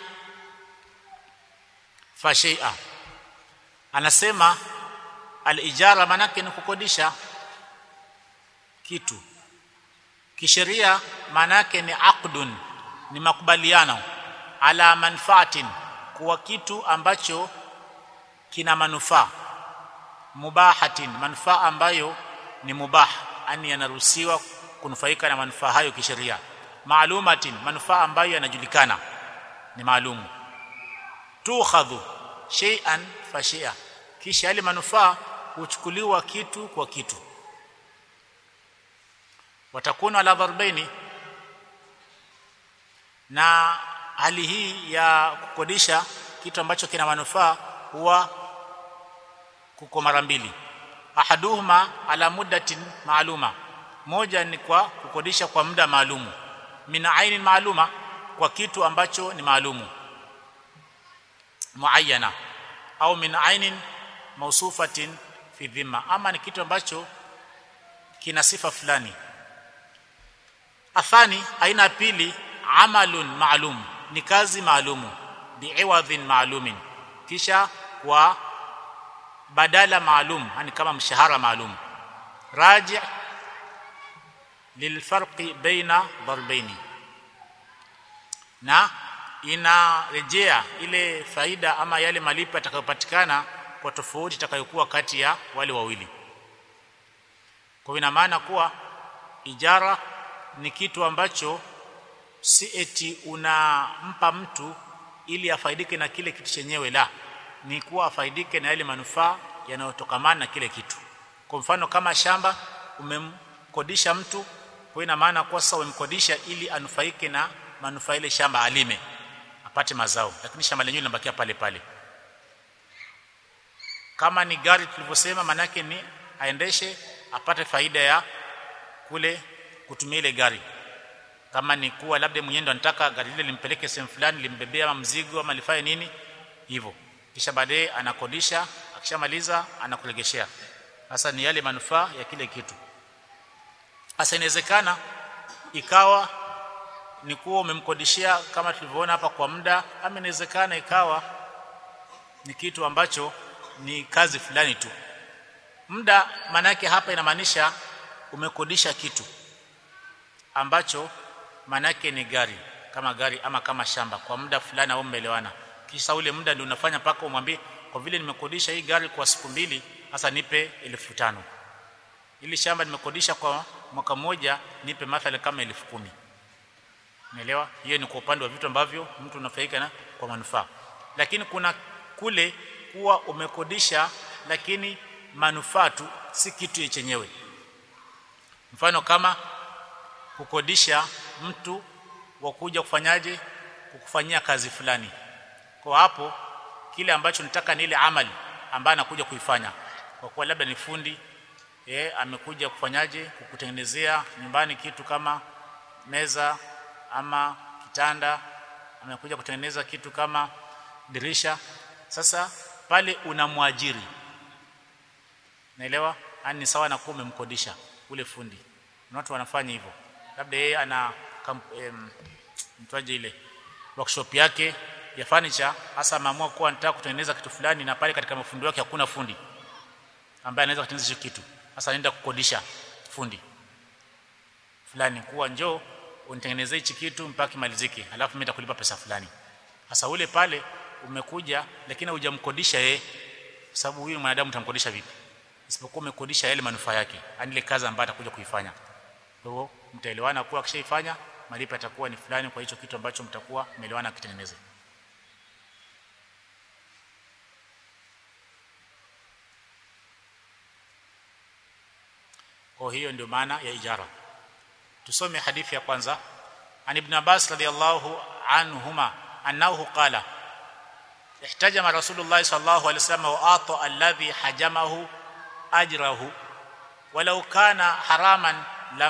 fa shay'a. Anasema al-ijara manake ni kukodisha kitu. Kisheria manake ni aqdun, ni makubaliano, ala manfaatin, kwa kitu ambacho kina manufaa, mubahatin, manufaa ambayo ni mubah, yani yanaruhusiwa kunufaika na manufaa hayo kisheria, maalumatin, manufaa ambayo yanajulikana ni maalumu, tukhadhu shay'an fa shay'a, kisha yale manufaa huchukuliwa kitu kwa kitu. Watakuna ala dharbaini, na hali hii ya kukodisha kitu ambacho kina manufaa huwa kuko mara mbili. Ahaduhuma ala muddatin maaluma, moja ni kwa kukodisha kwa muda maalumu, min ainin maaluma, kwa kitu ambacho ni maalumu muayyana, au min ainin mausufatin fi dhimma, ama ni kitu ambacho kina sifa fulani. Athani, aina pili, amalun maalum, ni kazi maalumu, bi'iwadhin maalumin, kisha kwa badala maalum, yani kama mshahara maalum. Raji' lilfarqi baina darbaini, na inarejea ile faida ama yale malipo yatakayopatikana kwa tofauti itakayokuwa kati ya wale wawili. Kwa ina maana kuwa ijara ni kitu ambacho si eti unampa mtu ili afaidike na kile kitu chenyewe, la, ni kuwa afaidike na yale manufaa yanayotokamana na kile kitu. Kwa mfano kama shamba umemkodisha mtu, kwa ina maana kwa sasa umemkodisha ili anufaike na manufaa ile shamba, alime apate mazao, lakini shamba lenyewe linabakia pale pale. Kama ni gari tulivyosema, manake ni aendeshe apate faida ya kule kutumia ile gari. Kama ni kuwa labda mwenyewe ndo anataka gari lile limpeleke sehemu fulani, limbebea ama mzigo ama lifanye nini hivyo, kisha baadaye anakodisha, akishamaliza anakuregeshea. Sasa ni yale manufaa ya kile kitu. Sasa inawezekana ikawa ni kuwa umemkodishia kama tulivyoona hapa kwa muda, ama inawezekana ikawa ni kitu ambacho ni kazi fulani tu. Muda manake hapa inamaanisha umekodisha kitu ambacho manake ni gari, kama gari ama kama shamba, kwa muda fulani au mmeelewana. Kisha ule muda ndio unafanya paka umwambie, kwa vile nimekodisha hii gari kwa siku mbili, sasa nipe 1500. Ili shamba nimekodisha kwa mwaka mmoja, nipe mathalan kama 10000. Umeelewa? Hiyo ni kwa upande wa vitu ambavyo mtu unafaika na kwa manufaa. Lakini kuna kule kuwa umekodisha lakini manufaa tu, si kitu chenyewe. Mfano kama kukodisha mtu wa kuja kufanyaje, kukufanyia kazi fulani. Kwa hapo kile ambacho nataka ni ile amali ambayo anakuja kuifanya, kwa kuwa labda ni fundi amekuja kufanyaje, kukutengenezea nyumbani kitu kama meza ama kitanda, amekuja kutengeneza kitu kama dirisha. Sasa pale unamwajiri, naelewa, ani sawa na kuwa umemkodisha ule fundi. Na watu wanafanya hivyo, labda yeye ana mtwaje ile workshop yake ya furniture, hasa ameamua kuwa anataka kutengeneza kitu fulani, na pale katika mafundi wake hakuna fundi ambaye anaweza kutengeneza hicho kitu. Sasa anaenda kukodisha fundi fulani, kuwa njoo unitengenezee hichi kitu mpaka kimalizike, alafu mimi nitakulipa pesa fulani. Sasa ule pale umekuja, lakini hujamkodisha yeye, sababu huyu mwanadamu utamkodisha vipi isipokuwa umekodisha yale manufaa yake, yani ile kazi ambayo atakuja kuifanya. Kwa hivyo mtaelewana kuwa akishaifanya malipo yatakuwa ni fulani kwa hicho kitu ambacho mtakuwa mmeelewana akitengeneza. Kwa hiyo ndio maana ya ijara. Tusome hadithi ya kwanza. An Ibn Abbas radiyallahu anhuma annahu qala, ihtajama Rasulullah sallallahu alaihi wasallam wa ata alladhi hajamahu ajrahu walau kana haraman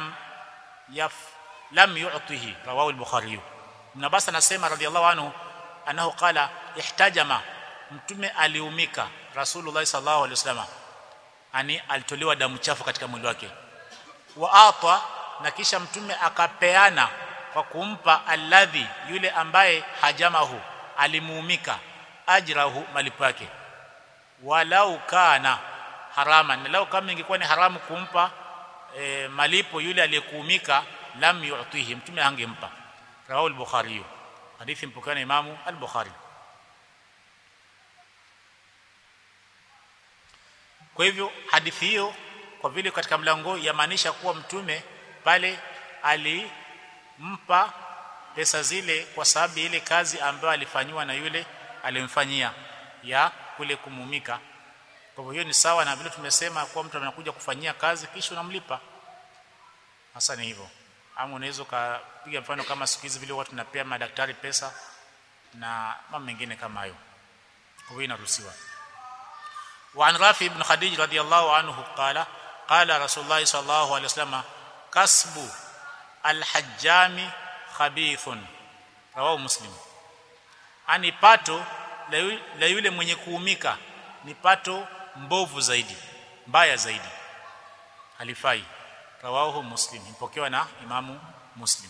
lam yu'tihi, rawahu al-Bukhari. Ibn Abbas anasema radiyallahu anhu annahu qala ihtajama, mtume aliumika Rasulullah sallallahu alaihi wasallam, ani alitolewa damu chafu katika mwili wake, wa ata, na kisha mtume akapeana kwa kumpa alladhi, yule ambaye hajamahu, alimuumika, ajrahu, malipo yake, walau kana haraman, lau kama ingekuwa ni haramu kumpa malipo yule aliyekuumika, lam yu'tihi, mtume hangempa. Rawahu al-Bukhari, hadithi mpokea na Imamu al-Bukhari. Kwa hivyo hadithi hiyo kwa vile katika mlango yamaanisha kuwa mtume pale alimpa pesa zile kwa sababu ile kazi ambayo alifanywa na yule alimfanyia ya kule kumumika. Kwa hivyo hiyo ni sawa na vile tumesema kuwa mtu anakuja kufanyia kazi kisha unamlipa. Hasa ni hivyo. Ama unaweza kupiga mfano kama siku hizi vile watu tunapea madaktari pesa na mambo mengine kama hayo. Kwa hivyo inaruhusiwa. وعن رافع بن خديج رضي الله عنه قال رسول الله صلى الله عليه وسلم كسب الحجام خبيث، رواه مسلم. Ani pato la yule mwenye kuumika ni pato mbovu zaidi, mbaya zaidi, halifai. Rawahu Muslim, ipokewa na Imamu Muslim.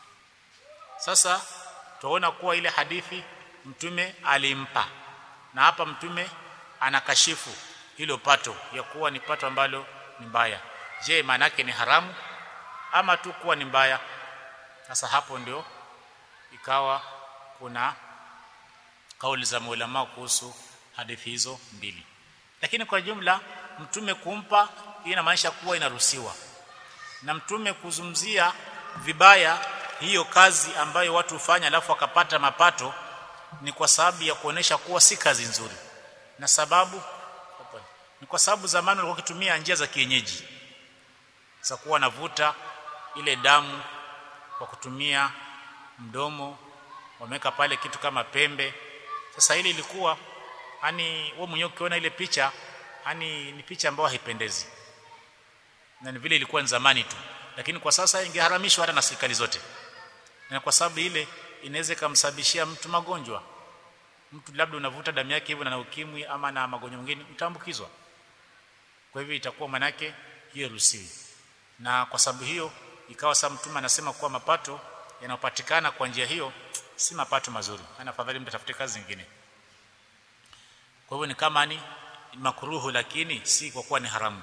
Sasa tunaona kuwa ile hadithi mtume alimpa, na hapa mtume anakashifu hilo pato ya kuwa ni pato ambalo ni mbaya. Je, maana yake ni haramu ama tu kuwa ni mbaya? Sasa hapo ndio ikawa kuna kauli za maulama kuhusu hadithi hizo mbili. Lakini kwa jumla mtume kumpa inamaanisha kuwa inaruhusiwa, na mtume kuzumzia vibaya hiyo kazi ambayo watu hufanya alafu wakapata mapato ni kwa sababu ya kuonesha kuwa si kazi nzuri. Na sababu ni kwa sababu zamani walikuwa kitumia njia za kienyeji za kuwa navuta ile damu kwa kutumia mdomo, wameka pale kitu kama pembe. Sasa hili ilikuwa yani wewe mwenyewe ukiona ile picha yani ni picha ambayo haipendezi, na ni vile ilikuwa ni zamani tu, lakini kwa sasa ingeharamishwa hata na serikali zote, na kwa sababu ile inaweza kumsababishia mtu magonjwa. Mtu labda unavuta damu yake hivyo na ukimwi ama na magonjwa mengine utaambukizwa. Kwa hivyo itakuwa manake hiyo ruhusiwi, na kwa sababu hiyo ikawa sasa mtume anasema kuwa mapato yanayopatikana kwa njia hiyo si mapato mazuri, ana afadhali mtu atafute kazi nyingine. Kwa hivyo ni kama ni makruhu, lakini si kwa kuwa ni haramu.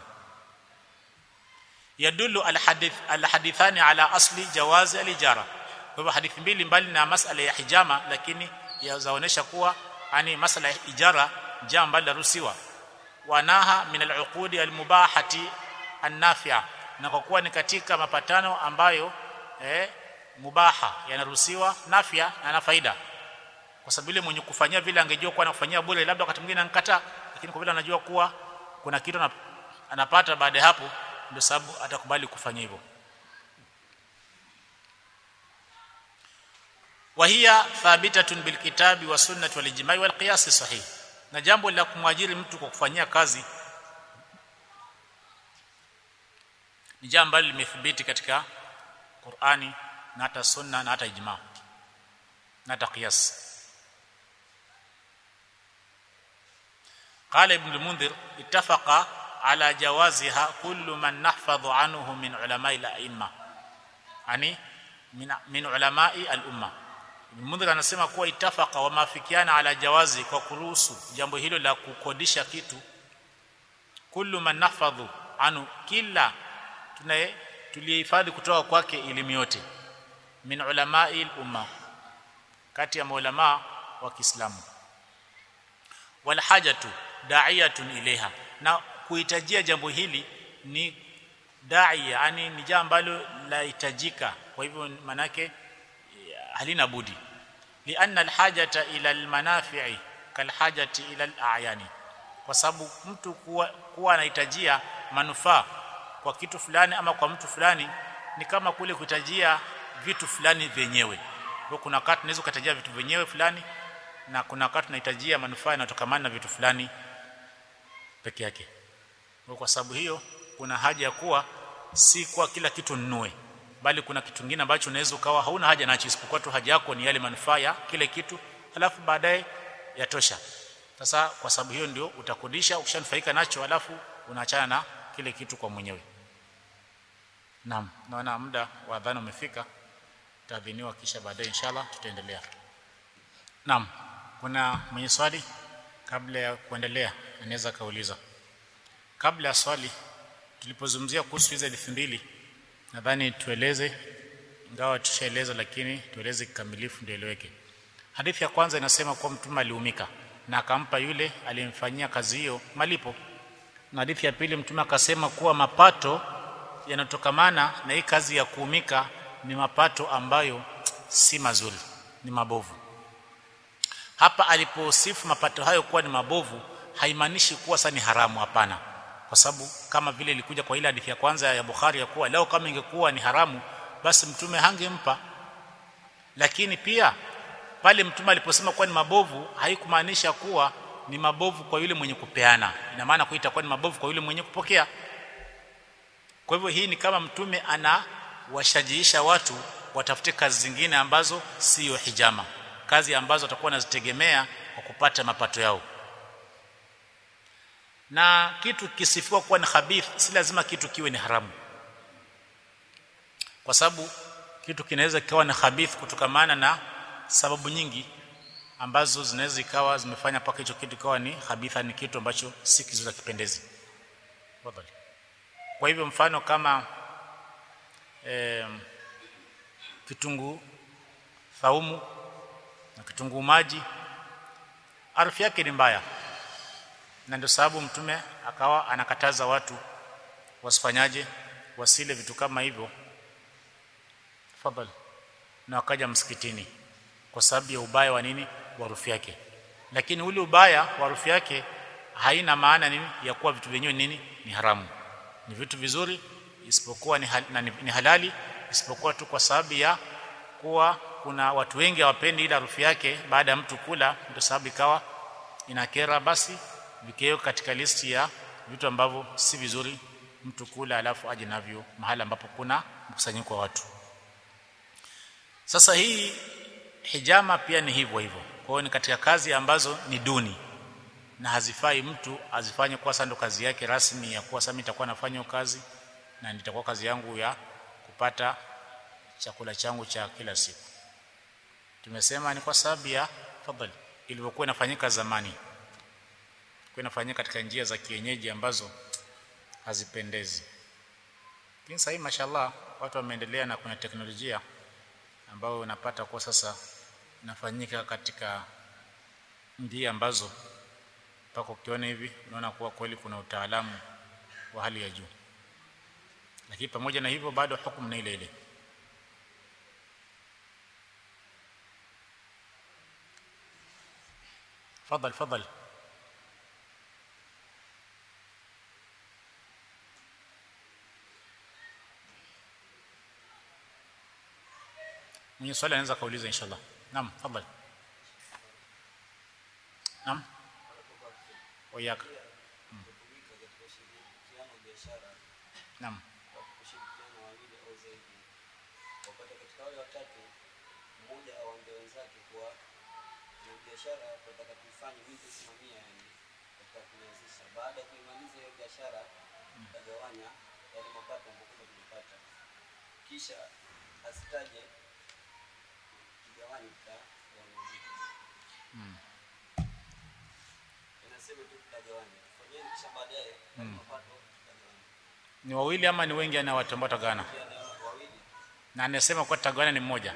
Yadullu alhadithani ala asli jawazi alijara. Kwa hivyo hadithi mbili mbali na masala ya hijama, lakini yazaonesha kuwa ani masala ya ijara jambo la ruhusiwa. Wanaha min al-uqudi al-mubahati an-nafi'a, na kwa kuwa ni katika mapatano ambayo mubaha yanaruhusiwa, nafia na na faida, kwa sababu ile mwenye kufanyia vile angejua kuwa anafanyia bure labda wakati mwingine anakataa, lakini kwa vile anajua kuwa kuna kitu anapata baada ya hapo, ndio sababu atakubali kufanya hivyo. Wahia thabitatun bilkitabi wa sunnati wal ijma'i wal qiyas sahih, na jambo la kumwajiri mtu kwa kufanyia kazi ni jambo ambalo limethibiti katika Qur'ani na hata sunna na hata ijma' na hata qiyas. Qala ibn al-Mundhir ittafaqa ala jawaziha kullu man nahfadhu anhu min ulama'i al-a'imma, yani min ulama'i al-umma. Ibn Mundhir anasema kuwa itafaka wa maafikiana ala jawazi, kwa kuruhusu jambo hilo la kukodisha kitu, kullu man nahfadhu anu, kila tulihifadhi kutoka kwake elimu yote, min ulama'i al-umma, kati ya maulama wa Kiislamu, wal hajatu da'iyatun ilaiha, na kuhitajia jambo hili ni da'i, yani ni jambo ambalo lahitajika. Kwa hivyo manake halina budi, lianna alhajata ila almanafi'i kalhajati ila al'ayani, kwa sababu mtu kuwa anahitajia manufaa kwa kitu fulani ama kwa mtu fulani ni kama kule kuhitajia vitu fulani vyenyewe. Kwa kuna wakati unaweza kuhitajia vitu vyenyewe fulani na kuna wakati tunahitajia manufaa yanatokamana na vitu fulani peke yake. Kwa sababu hiyo kuna haja ya kuwa si kwa kila kitu nunue, bali kuna kitu kingine ambacho unaweza ukawa hauna haja nacho, isipokuwa tu haja yako ni yale manufaa ya kile kitu, alafu baadaye yatosha. Sasa kwa sababu hiyo ndio utakodisha, ukishanufaika nacho alafu unaachana na kile kitu kwa mwenyewe. Naam, naona muda wa adhana umefika, tadhiniwa kisha baadaye inshallah tutaendelea. Naam, kuna mwenye swali kabla ya kuendelea anaweza kauliza. Kabla ya swali, tulipozungumzia kuhusu hizo hadithi mbili, nadhani tueleze, ingawa tushaeleza lakini tueleze kikamilifu ndio eleweke. Hadithi ya kwanza inasema kwa mtume aliumika na akampa yule aliyemfanyia kazi hiyo malipo. Na hadithi ya pili mtume akasema kuwa mapato yanatokamana na hii kazi ya kuumika ni mapato ambayo si mazuri, ni mabovu. Hapa aliposifu mapato hayo kuwa ni mabovu, haimaanishi kuwa sasa ni haramu, hapana. Kwa sababu kama vile ilikuja kwa ile hadithi ya kwanza ya Bukhari ya kuwa leo kama ingekuwa ni haramu basi mtume hangempa. Lakini pia pale mtume aliposema kuwa ni mabovu haikumaanisha kuwa ni mabovu kwa yule mwenye kupeana, ina maana kuita kuwa ni mabovu kwa yule mwenye kupokea. Kwa hivyo hii ni kama mtume anawashajiisha watu watafute kazi zingine ambazo sio hijama, kazi ambazo watakuwa wanazitegemea kwa kupata mapato yao. Na kitu kisifiwa kuwa ni khabith, si lazima kitu kiwe ni haramu, kwa sababu kitu kinaweza kikawa ni khabith kutokamana na sababu nyingi ambazo zinaweza ikawa zimefanya paka hicho kitu kawa ni khabitha, ni kitu ambacho si kizuri, kipendezi. Kwa hivyo mfano kama kitunguu thaumu na kitunguu maji, harufu yake ni mbaya, na ndio sababu mtume akawa anakataza watu wasifanyaje, wasile vitu kama hivyo. Fadhali. Na wakaja msikitini kwa sababu ya ubaya wa nini? Wa harufu yake. Lakini ule ubaya wa harufu yake haina maana nini ya kuwa vitu vyenyewe nini ni haramu. Ni vitu vizuri, isipokuwa ni halali, isipokuwa tu kwa sababu ya kuwa kuna watu wengi hawapendi ile harufu yake baada ya mtu kula, ndio sababu ikawa inakera, basi vikeo katika listi ya vitu ambavyo si vizuri mtu kula alafu aje navyo mahali ambapo kuna mkusanyiko wa watu. Sasa hii hijama pia ni hivyo hivyo. Kwa hiyo ni katika kazi ambazo ni duni na hazifai mtu azifanye kwa sababu kazi yake rasmi ya kuwa sasa nitakuwa nafanya kazi na nitakuwa kazi yangu ya kupata chakula changu cha kila siku. Tumesema ni kwa sababu ya fadhali ilivyokuwa inafanyika zamani, kwa inafanyika katika njia za kienyeji ambazo hazipendezi. Lakini sasa mashallah watu wameendelea na kuna teknolojia ambayo unapata kwa sasa inafanyika katika njia ambazo mpaka ukiona hivi unaona kuwa kweli kuna utaalamu wa hali ya juu. Lakini pamoja na hivyo bado hukumu ni ile ile. Fadhali. Mwenye swali anaweza kauliza inshallah. Naam, fadhali. Naam. Oyaka. Naam. biashara tunataka kuifanya mimi kusimamia, yani katika kuanzisha, baada ya kuimaliza hiyo biashara tutagawanya yale mapato ambayo tumepata, kisha asitaje kigawani kwa muziki. Inasema tu tutagawanya fanyeni, kisha baadaye mapato tutagawanya. Ni wawili ama ni wengi ana watu ambao tagawana? Wawili. Na anasema kwa tagawana ni mmoja.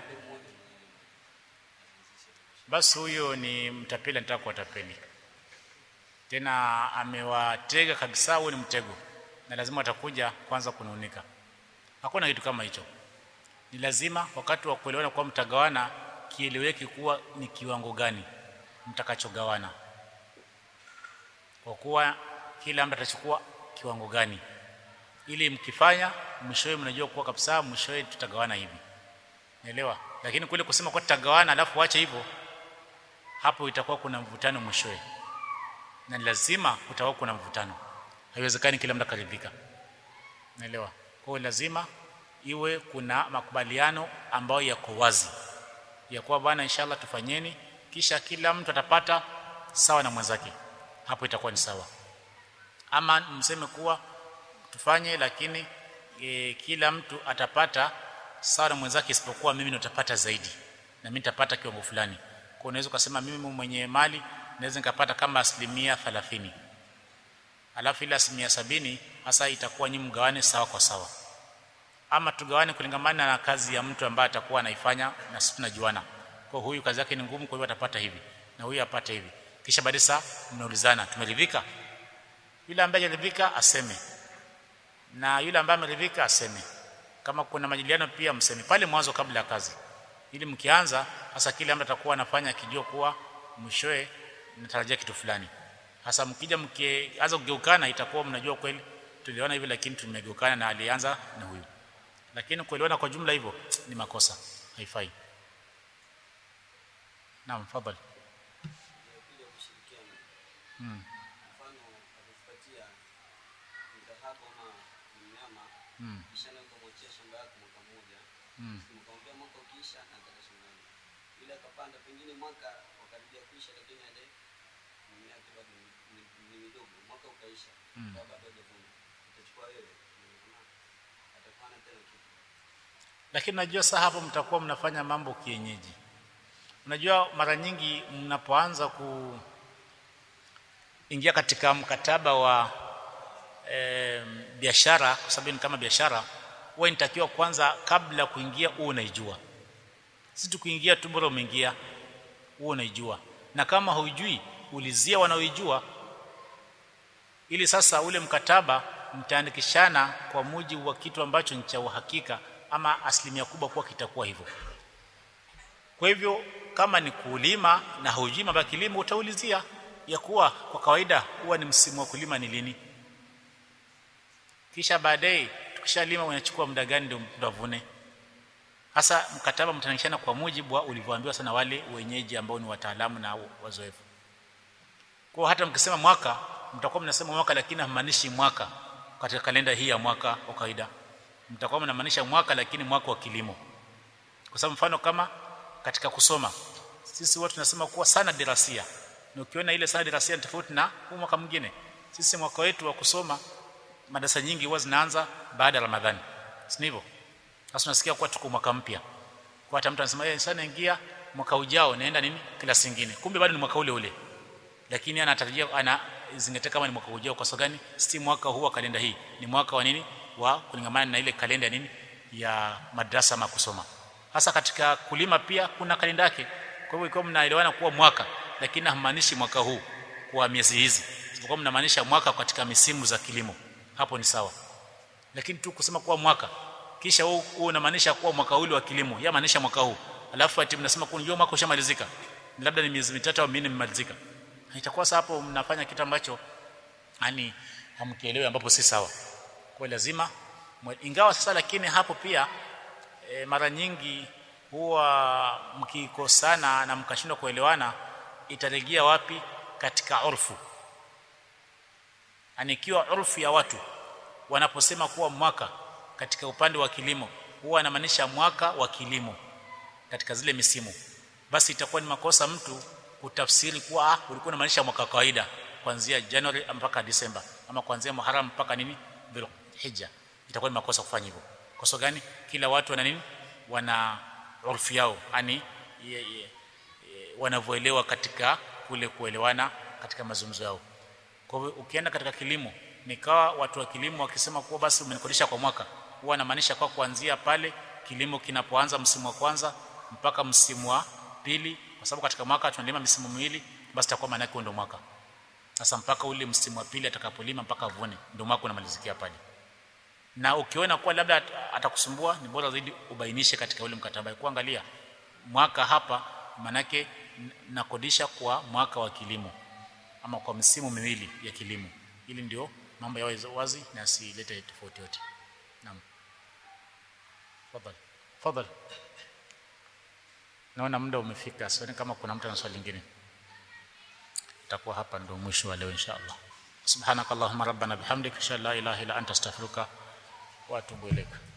Basi huyo ni mtapeli, anataka kuwatapeli. Tena amewatega kabisa, huo ni mtego. Na lazima atakuja kwanza kununika. Hakuna kitu kama hicho. Ni lazima wakati wa kuelewana kwa mtagawana kieleweke kuwa ni kiwango gani mtakachogawana. Kwa kuwa kila mtu atachukua kiwango gani, ili mkifanya mwishowe mnajua kuwa kabisa mwishowe tutagawana hivi. Naelewa? Lakini kule kusema kwa tutagawana alafu acha hivyo, hapo itakuwa kuna mvutano mwishowe, na lazima utakuwa kuna mvutano. Haiwezekani kila mtu akaridhika, naelewa. Kwa hiyo lazima iwe kuna makubaliano ambayo yako wazi ya kuwa bwana, inshallah tufanyeni, kisha kila mtu atapata sawa na mwenzake, hapo itakuwa ni sawa. Ama mseme kuwa tufanye lakini kila mtu atapata sawa na mwenzake isipokuwa mimi nitapata zaidi na mimi nitapata kiwango fulani. Kwa unaweza kusema mimi mwenye mali naweza nikapata kama 30%, alafu ile 70% hasa itakuwa nyinyi mgawane sawa kwa sawa, ama tugawane kulingamana na kazi ya mtu ambaye atakuwa anaifanya na sisi tunajuana. Kwa huyu kazi yake ni ngumu, kwa hiyo atapata hivi na huyu apate hivi, kisha baadaye saa mnaulizana tumeridhika. Yule ambaye hajaridhika aseme na yule ambaye ameridhika aseme. Kama kuna majadiliano pia mseme pale mwanzo kabla ya kazi, ili mkianza hasa kile ambaye atakuwa anafanya akijua kuwa mwishoe natarajia kitu fulani. Hasa mkija mkianza kugeukana itakuwa mnajua kweli tuliona hivi lakini tumegeukana na alianza na huyu. Lakini kuelewana kwa jumla hivyo ni makosa, haifai. Naam, fadhali. Mfano akipatia dhahabu ama mnyama kisha na kumwachia shamba yako mwaka mmoja, mkamwambia mwaka ukiisha na kata shambani ile akapanda, pengine mwaka wakaribia kuisha, lakini ile mimea yake bado ni midogo, mwaka ukaisha bado hajavuna, utachukua wewe atafanya tena kitu. Lakini najua sasa hapo mtakuwa mnafanya mambo kienyeji. Unajua mara nyingi mnapoanza ingia katika mkataba wa biashara, kwa sababu ni kama biashara, wewe inatakiwa kwanza kabla kuingia uwe unaijua. Si tu kuingia tu bora umeingia, uwe unaijua. Na kama hujui ulizia wanaoijua, ili sasa ule mkataba mtaandikishana kwa mujibu wa kitu ambacho ni cha uhakika ama asilimia kubwa kuwa kitakuwa hivyo. Kwa hivyo kama ni kulima na hujui mambo ya kilimo utaulizia ya kuwa kwa kawaida huwa ni msimu wa kulima ni lini, kisha baadaye tukishalima unachukua muda gani ndio mtavune. Hasa mkataba mtanishana kwa mujibu wa ulivyoambiwa sana wale wenyeji ambao ni wataalamu na wazoefu. Kwa hata mkisema mwaka mtakuwa mnasema mwaka, lakini hamaanishi mwaka katika kalenda hii ya mwaka wa kawaida, mtakuwa mnamaanisha mwaka lakini mwaka wa kilimo. Kwa sababu mfano kama katika kusoma sisi watu tunasema kuwa sana dirasia, na ukiona ile sana dirasia ni tofauti na huu mwaka mwingine. Sisi mwaka wetu wa kusoma madarasa nyingi huwa zinaanza baada ya Ramadhani, si ndivyo? Sasa tunasikia kuwa tuko mwaka mpya, kwa hata mtu anasema yeye sana ingia mwaka ujao naenda nini klasi nyingine, kumbe bado ni mwaka ule ule, lakini anatarajia anazingatia kama ni mwaka ujao. Kwa sababu gani? Si mwaka huu wa kalenda hii, ni mwaka wa nini wa kulingamana na ile kalenda ya nini ya madrasa ama kusoma. Hasa katika kulima pia kuna kalenda yake. Kwa hivyo ikiwa mnaelewana kuwa mwaka, lakini hamaanishi mwaka huu kwa miezi hizi, isipokuwa mnamaanisha mwaka katika misimu za kilimo, hapo ni sawa. Lakini tu kusema kuwa mwaka kisha wewe unamaanisha kuwa mwaka ule wa kilimo, yamaanisha mwaka huu, alafu ati mnasema kwa unajua mwaka ushamalizika, labda ni miezi mitatu au minne mmalizika, itakuwa sasa hapo mnafanya kitu ambacho yani hamkielewi, ambapo si sawa. Kwa lazima ingawa sasa, lakini hapo pia mara nyingi huwa mkikosana na mkashindwa kuelewana, itarejea wapi? Katika urfu. Anikiwa urfu ya watu wanaposema kuwa mwaka katika upande wa kilimo huwa anamaanisha mwaka wa kilimo katika zile misimu, basi itakuwa ni makosa mtu kutafsiri kuwa ulikuwa unamaanisha mwaka wa kawaida kuanzia January mpaka December, ama kuanzia Muharram mpaka nini Dhulhijja. Itakuwa ni makosa kufanya hivyo. Kwa sababu gani? Kila watu wana nini, wana urfu yao, yani wanavyoelewa katika kule kuelewana katika mazungumzo yao. Kwa hivyo ukienda katika kilimo, nikawa watu wa kilimo wakisema kuwa basi umenikodisha kwa mwaka, huwa anamaanisha kwa kuanzia pale kilimo kinapoanza msimu wa kwanza mpaka msimu wa pili, kwa sababu katika mwaka tunalima misimu miwili, basi itakuwa maana yake ndio mwaka. Sasa mpaka ule msimu wa pili atakapolima mpaka avune ndio mwaka unamalizikia pale. Na ukiona kuwa labda atakusumbua, ni bora zaidi ubainishe katika ule mkataba kuangalia mwaka hapa manake nakodisha kwa mwaka wa kilimo ama kwa misimu miwili ya kilimo, ili ndio mambo yawe wazi na silete tofauti yote. Naam, fadhali. Naona muda umefika, sioni kama kuna mtu ana swali lingine. takuwa hapa ndio mwisho wa leo inshallah. Subhanakallahumma rabbana bihamdika ashhadu an la ilaha illa anta astaghfiruka wa atubu ilaik.